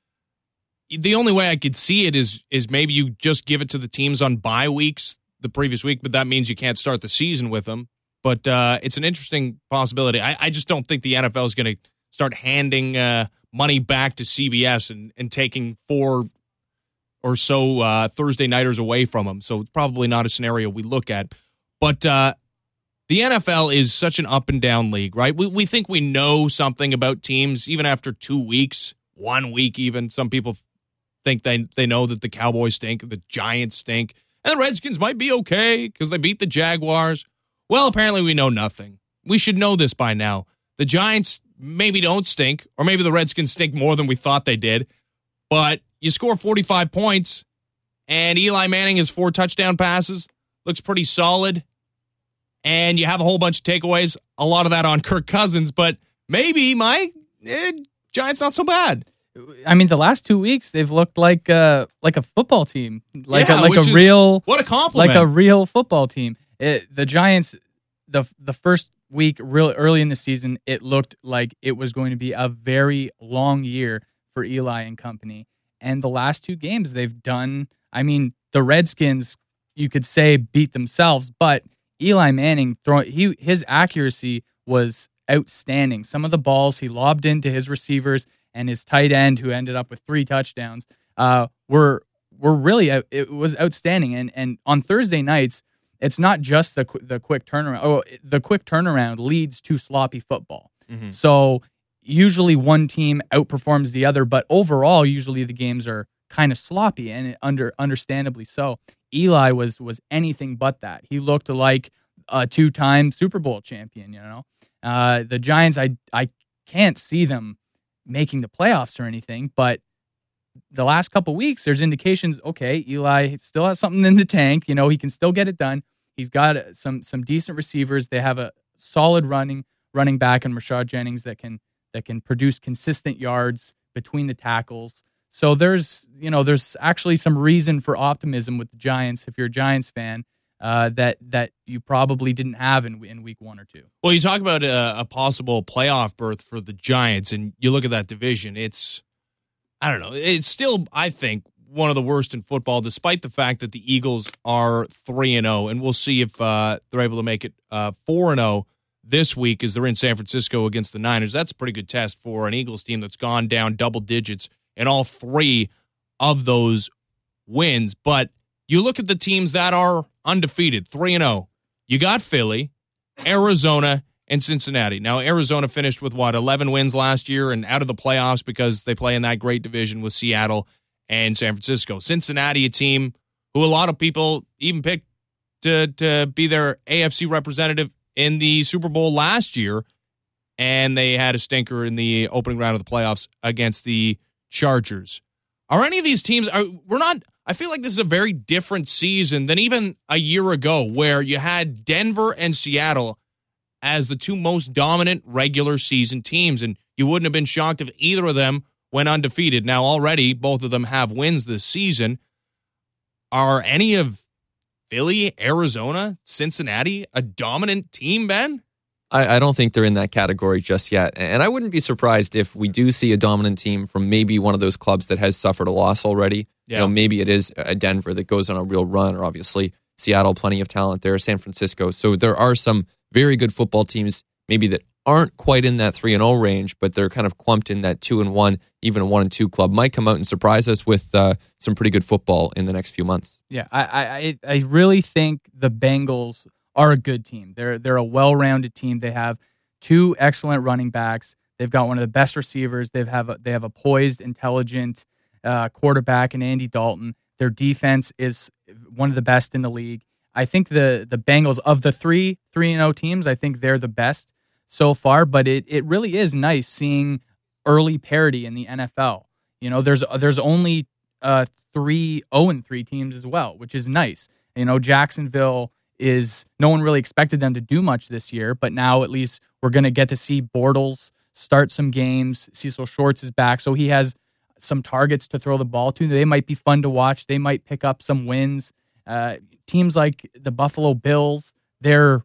the only way I could see it is maybe you just give it to the teams on bye weeks the previous week, but that means you can't start the season with them. But it's an interesting possibility. I just don't think the NFL is going to start handing money back to CBS and taking 4 or so Thursday nighters away from them. So it's probably not a scenario we look at. But the NFL is such an up and down league, right? We think we know something about teams even after 2 weeks, 1 week even. Some people think they know that the Cowboys stink, the Giants stink, and the Redskins might be okay because they beat the Jaguars. Well, apparently we know nothing. We should know this by now. The Giants maybe don't stink, or maybe the Redskins stink more than we thought they did, but you score 45 points, and Eli Manning has 4 touchdown passes, looks pretty solid, and you have a whole bunch of takeaways, a lot of that on Kirk Cousins, but maybe, Giants not so bad. I mean, the last 2 weeks they've looked like a football team, what a compliment, like a real football team. The Giants, the first week, real early in the season, it looked like it was going to be a very long year for Eli and company. And the last 2 games they've done, I mean, the Redskins, you could say, beat themselves, but Eli Manning, his accuracy was outstanding. Some of the balls he lobbed into his receivers and his tight end, who ended up with 3 touchdowns, were really, it was outstanding. And on Thursday nights, it's not just the quick turnaround. Oh, the quick turnaround leads to sloppy football. Mm-hmm. So usually one team outperforms the other, but overall, usually the games are kind of sloppy, and understandably so. Eli was anything but that. He looked like a 2-time Super Bowl champion. The Giants, I can't see them making the playoffs or anything, but the last couple weeks, there's indications, okay, Eli still has something in the tank. He can still get it done. He's got some decent receivers. They have a solid running back in Rashad Jennings that can produce consistent yards between the tackles. So there's actually some reason for optimism with the Giants if you're a Giants fan that you probably didn't have in week 1 or 2. Well, you talk about a possible playoff berth for the Giants, and you look at that division. It's still, I think, one of the worst in football, despite the fact that the Eagles are 3-0, and we'll see if they're able to make it 4-0 this week as they're in San Francisco against the Niners. That's a pretty good test for an Eagles team that's gone down double digits in all 3 of those wins. But you look at the teams that are undefeated, 3-0. You got Philly, Arizona, and Cincinnati. Now, Arizona finished with, 11 wins last year and out of the playoffs because they play in that great division with Seattle and San Francisco. Cincinnati, a team who a lot of people even picked to be their AFC representative in the Super Bowl last year, and they had a stinker in the opening round of the playoffs against the Chargers. Are any of these teams, I feel like this is a very different season than even a year ago where you had Denver and Seattle as the 2 most dominant regular season teams, and you wouldn't have been shocked if either of them went undefeated. Now, already, both of them have wins this season. Are any of Philly, Arizona, Cincinnati a dominant team, Ben? I don't think they're in that category just yet. And I wouldn't be surprised if we do see a dominant team from maybe one of those clubs that has suffered a loss already. Yeah. Maybe it is a Denver that goes on a real run, or obviously Seattle, plenty of talent there, San Francisco. So there are some very good football teams maybe that aren't quite in that 3-0 range, but they're kind of clumped in that 2-1, even a 1-2 club. Might come out and surprise us with some pretty good football in the next few months. Yeah, I really think the Bengals are a good team. They're a well-rounded team. They have 2 excellent running backs. They've got one of the best receivers. They have a poised, intelligent quarterback in Andy Dalton. Their defense is one of the best in the league. I think the Bengals, of the 3-0 teams, I think they're the best so far, but it really is nice seeing early parity in the NFL. There's only 3 0-3 teams as well, which is nice. Jacksonville is, no one really expected them to do much this year, but now at least we're going to get to see Bortles start some games. Cecil Shorts is back, so he has some targets to throw the ball to. They might be fun to watch. They might pick up some wins. Teams like the Buffalo Bills, they're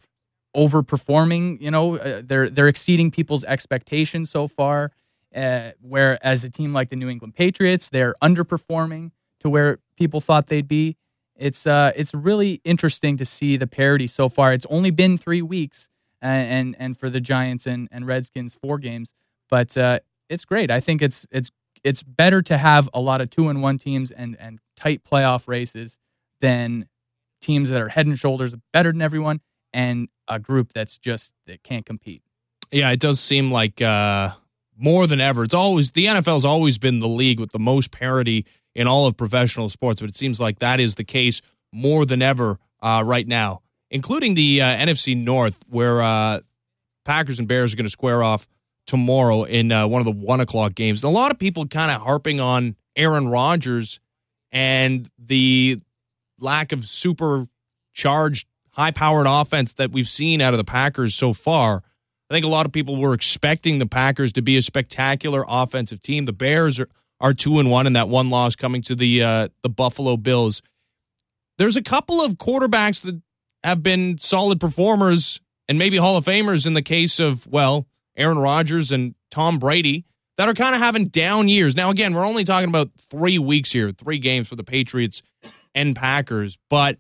overperforming. They're exceeding people's expectations so far. Whereas a team like the New England Patriots, they're underperforming to where people thought they'd be. It's really interesting to see the parity so far. It's only been 3 weeks, and for the Giants and Redskins 4 games, but it's great. I think it's better to have a lot of 2-1 teams and tight playoff races than teams that are head and shoulders better than everyone and a group that can't compete. Yeah, it does seem like more than ever. The NFL's always been the league with the most parity in all of professional sports, but it seems like that is the case more than ever right now, including the NFC North, where Packers and Bears are going to square off tomorrow in one of the 1 o'clock games. And a lot of people kind of harping on Aaron Rodgers and the lack of supercharged, high-powered offense that we've seen out of the Packers so far. I think a lot of people were expecting the Packers to be a spectacular offensive team. The Bears are 2-1 in that one loss coming to the Buffalo Bills. There's a couple of quarterbacks that have been solid performers and maybe Hall of Famers in the case of, well, Aaron Rodgers and Tom Brady that are kind of having down years. Now, again, we're only talking about 3 weeks here, 3 games for the Patriots and Packers. But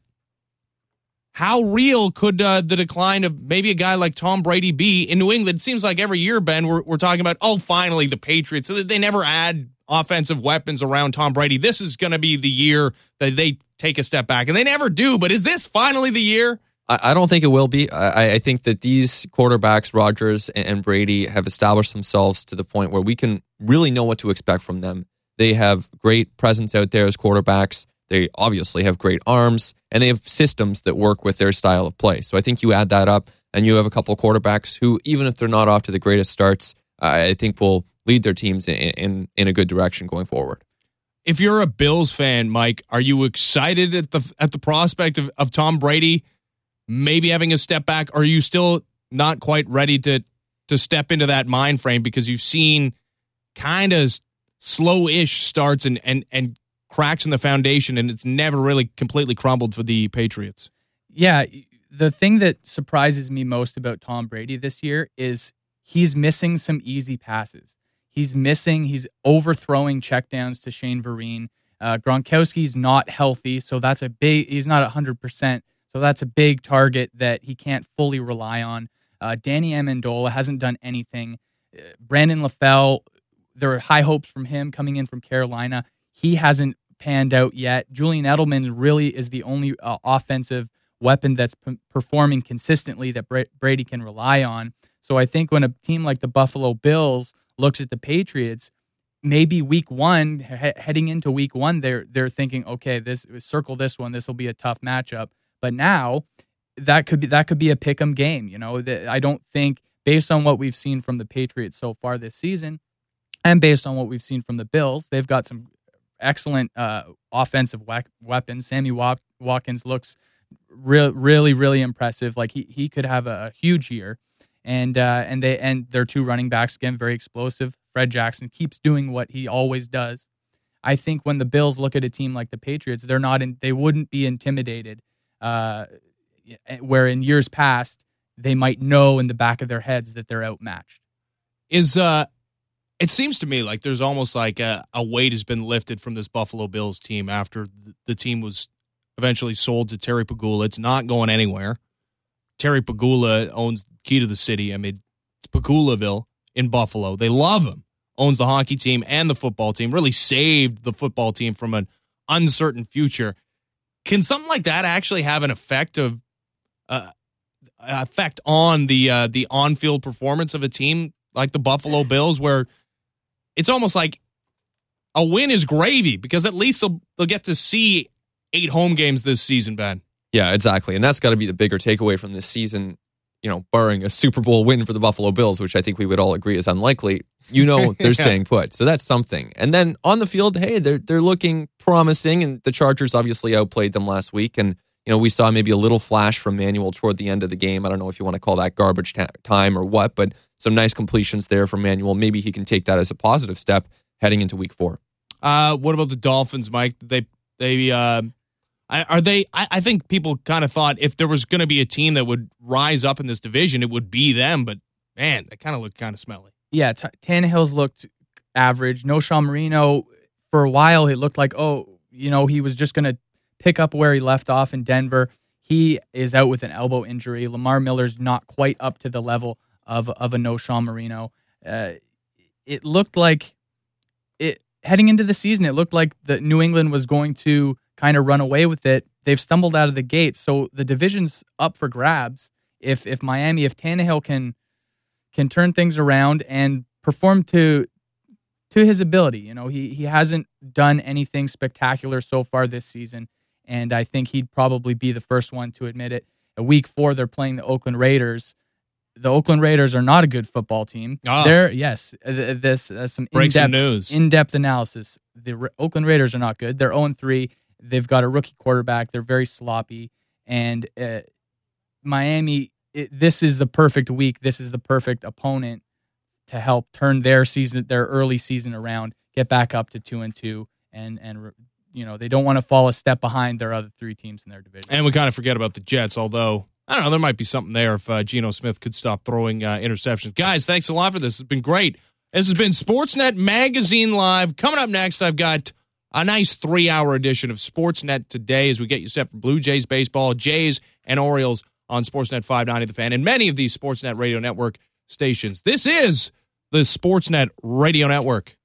how real could the decline of maybe a guy like Tom Brady be in New England? It seems like every year, Ben, we're talking about, finally the Patriots. So they never add offensive weapons around Tom Brady. This is going to be the year that they take a step back. And they never do. But is this finally the year? I don't think it will be. I think that these quarterbacks, Rodgers and Brady, have established themselves to the point where we can really know what to expect from them. They have great presence out there as quarterbacks. They obviously have great arms, and they have systems that work with their style of play. So I think you add that up, and you have a couple of quarterbacks who, even if they're not off to the greatest starts, I think will lead their teams in a good direction going forward. If you're a Bills fan, Mike, are you excited at the prospect of Tom Brady maybe having a step back? Or are you still not quite ready to step into that mind frame because you've seen kind of slow-ish starts and cracks in the foundation, and it's never really completely crumbled for the Patriots? Yeah, the thing that surprises me most about Tom Brady this year is he's missing some easy passes. He's overthrowing checkdowns to Shane Vereen. Gronkowski's not healthy, so he's not 100%. So that's a big target that he can't fully rely on. Danny Amendola hasn't done anything. Brandon LaFell, there are high hopes from him coming in from Carolina. He hasn't panned out yet. Julian Edelman really is the only offensive weapon that's performing consistently that Brady can rely on. So I think when a team like the Buffalo Bills looks at the Patriots, maybe week one, heading into week one, they're thinking, okay, circle this one. This will be a tough matchup. But now that could be a pick'em game. You know, I don't think, based on what we've seen from the Patriots so far this season, and based on what we've seen from the Bills, they've got some excellent offensive weapons. Sammy Watkins looks really, really impressive. Like he could have a huge year, and their 2 running backs, again, very explosive. Fred Jackson keeps doing what he always does. I think when the Bills look at a team like the Patriots, they wouldn't be intimidated. Where in years past, they might know in the back of their heads that they're outmatched. It seems to me like there's almost like a weight has been lifted from this Buffalo Bills team after the team was eventually sold to Terry Pegula. It's not going anywhere. Terry Pegula owns the key to the city. I mean, it's Pegulaville in Buffalo. They love him. Owns the hockey team and the football team. Really saved the football team from an uncertain future. Can something like that actually have an effect on the on-field performance of a team like the Buffalo Bills, where it's almost like a win is gravy because at least they'll get to see 8 home games this season, Ben? Yeah, exactly. And that's got to be the bigger takeaway from this season, barring a Super Bowl win for the Buffalo Bills, which I think we would all agree is unlikely. They're staying put. So that's something. And then on the field, hey, they're looking promising, and the Chargers obviously outplayed them last week. And, we saw maybe a little flash from Manuel toward the end of the game. I don't know if you want to call that garbage time or what, but some nice completions there from Manuel. Maybe he can take that as a positive step heading into week 4. What about the Dolphins, Mike? I think people kind of thought if there was going to be a team that would rise up in this division, it would be them. But, man, they kind of looked kind of smelly. Yeah, Tannehill's looked average. No Sean Marino, for a while, it looked like, he was just going to pick up where he left off in Denver. He is out with an elbow injury. Lamar Miller's not quite up to the level of a no Sean Marino. It looked like, heading into the season, it looked like the New England was going to kind of run away with it. They've stumbled out of the gate, so the division's up for grabs. If Tannehill can turn things around and perform to to his ability. You know, he hasn't done anything spectacular so far this season, and I think he'd probably be the first one to admit it. Week 4, they're playing the Oakland Raiders. The Oakland Raiders are not a good football team. Oh. This some in-depth analysis. The Oakland Raiders are not good. They're 0-3. They've got a rookie quarterback. They're very sloppy. And Miami, this is the perfect week. This is the perfect opponent to help turn their early season around, get back up to 2-2, and you know, they don't want to fall a step behind their other 3 teams in their division. And we kind of forget about the Jets, although, I don't know, there might be something there if Geno Smith could stop throwing interceptions. Guys, thanks a lot for this. It's been great. This has been Sportsnet Magazine Live. Coming up next, I've got a nice 3-hour edition of Sportsnet Today as we get you set for Blue Jays baseball, Jays and Orioles on Sportsnet 590 The Fan, and many of these Sportsnet Radio Network stations. This is the Sportsnet Radio Network.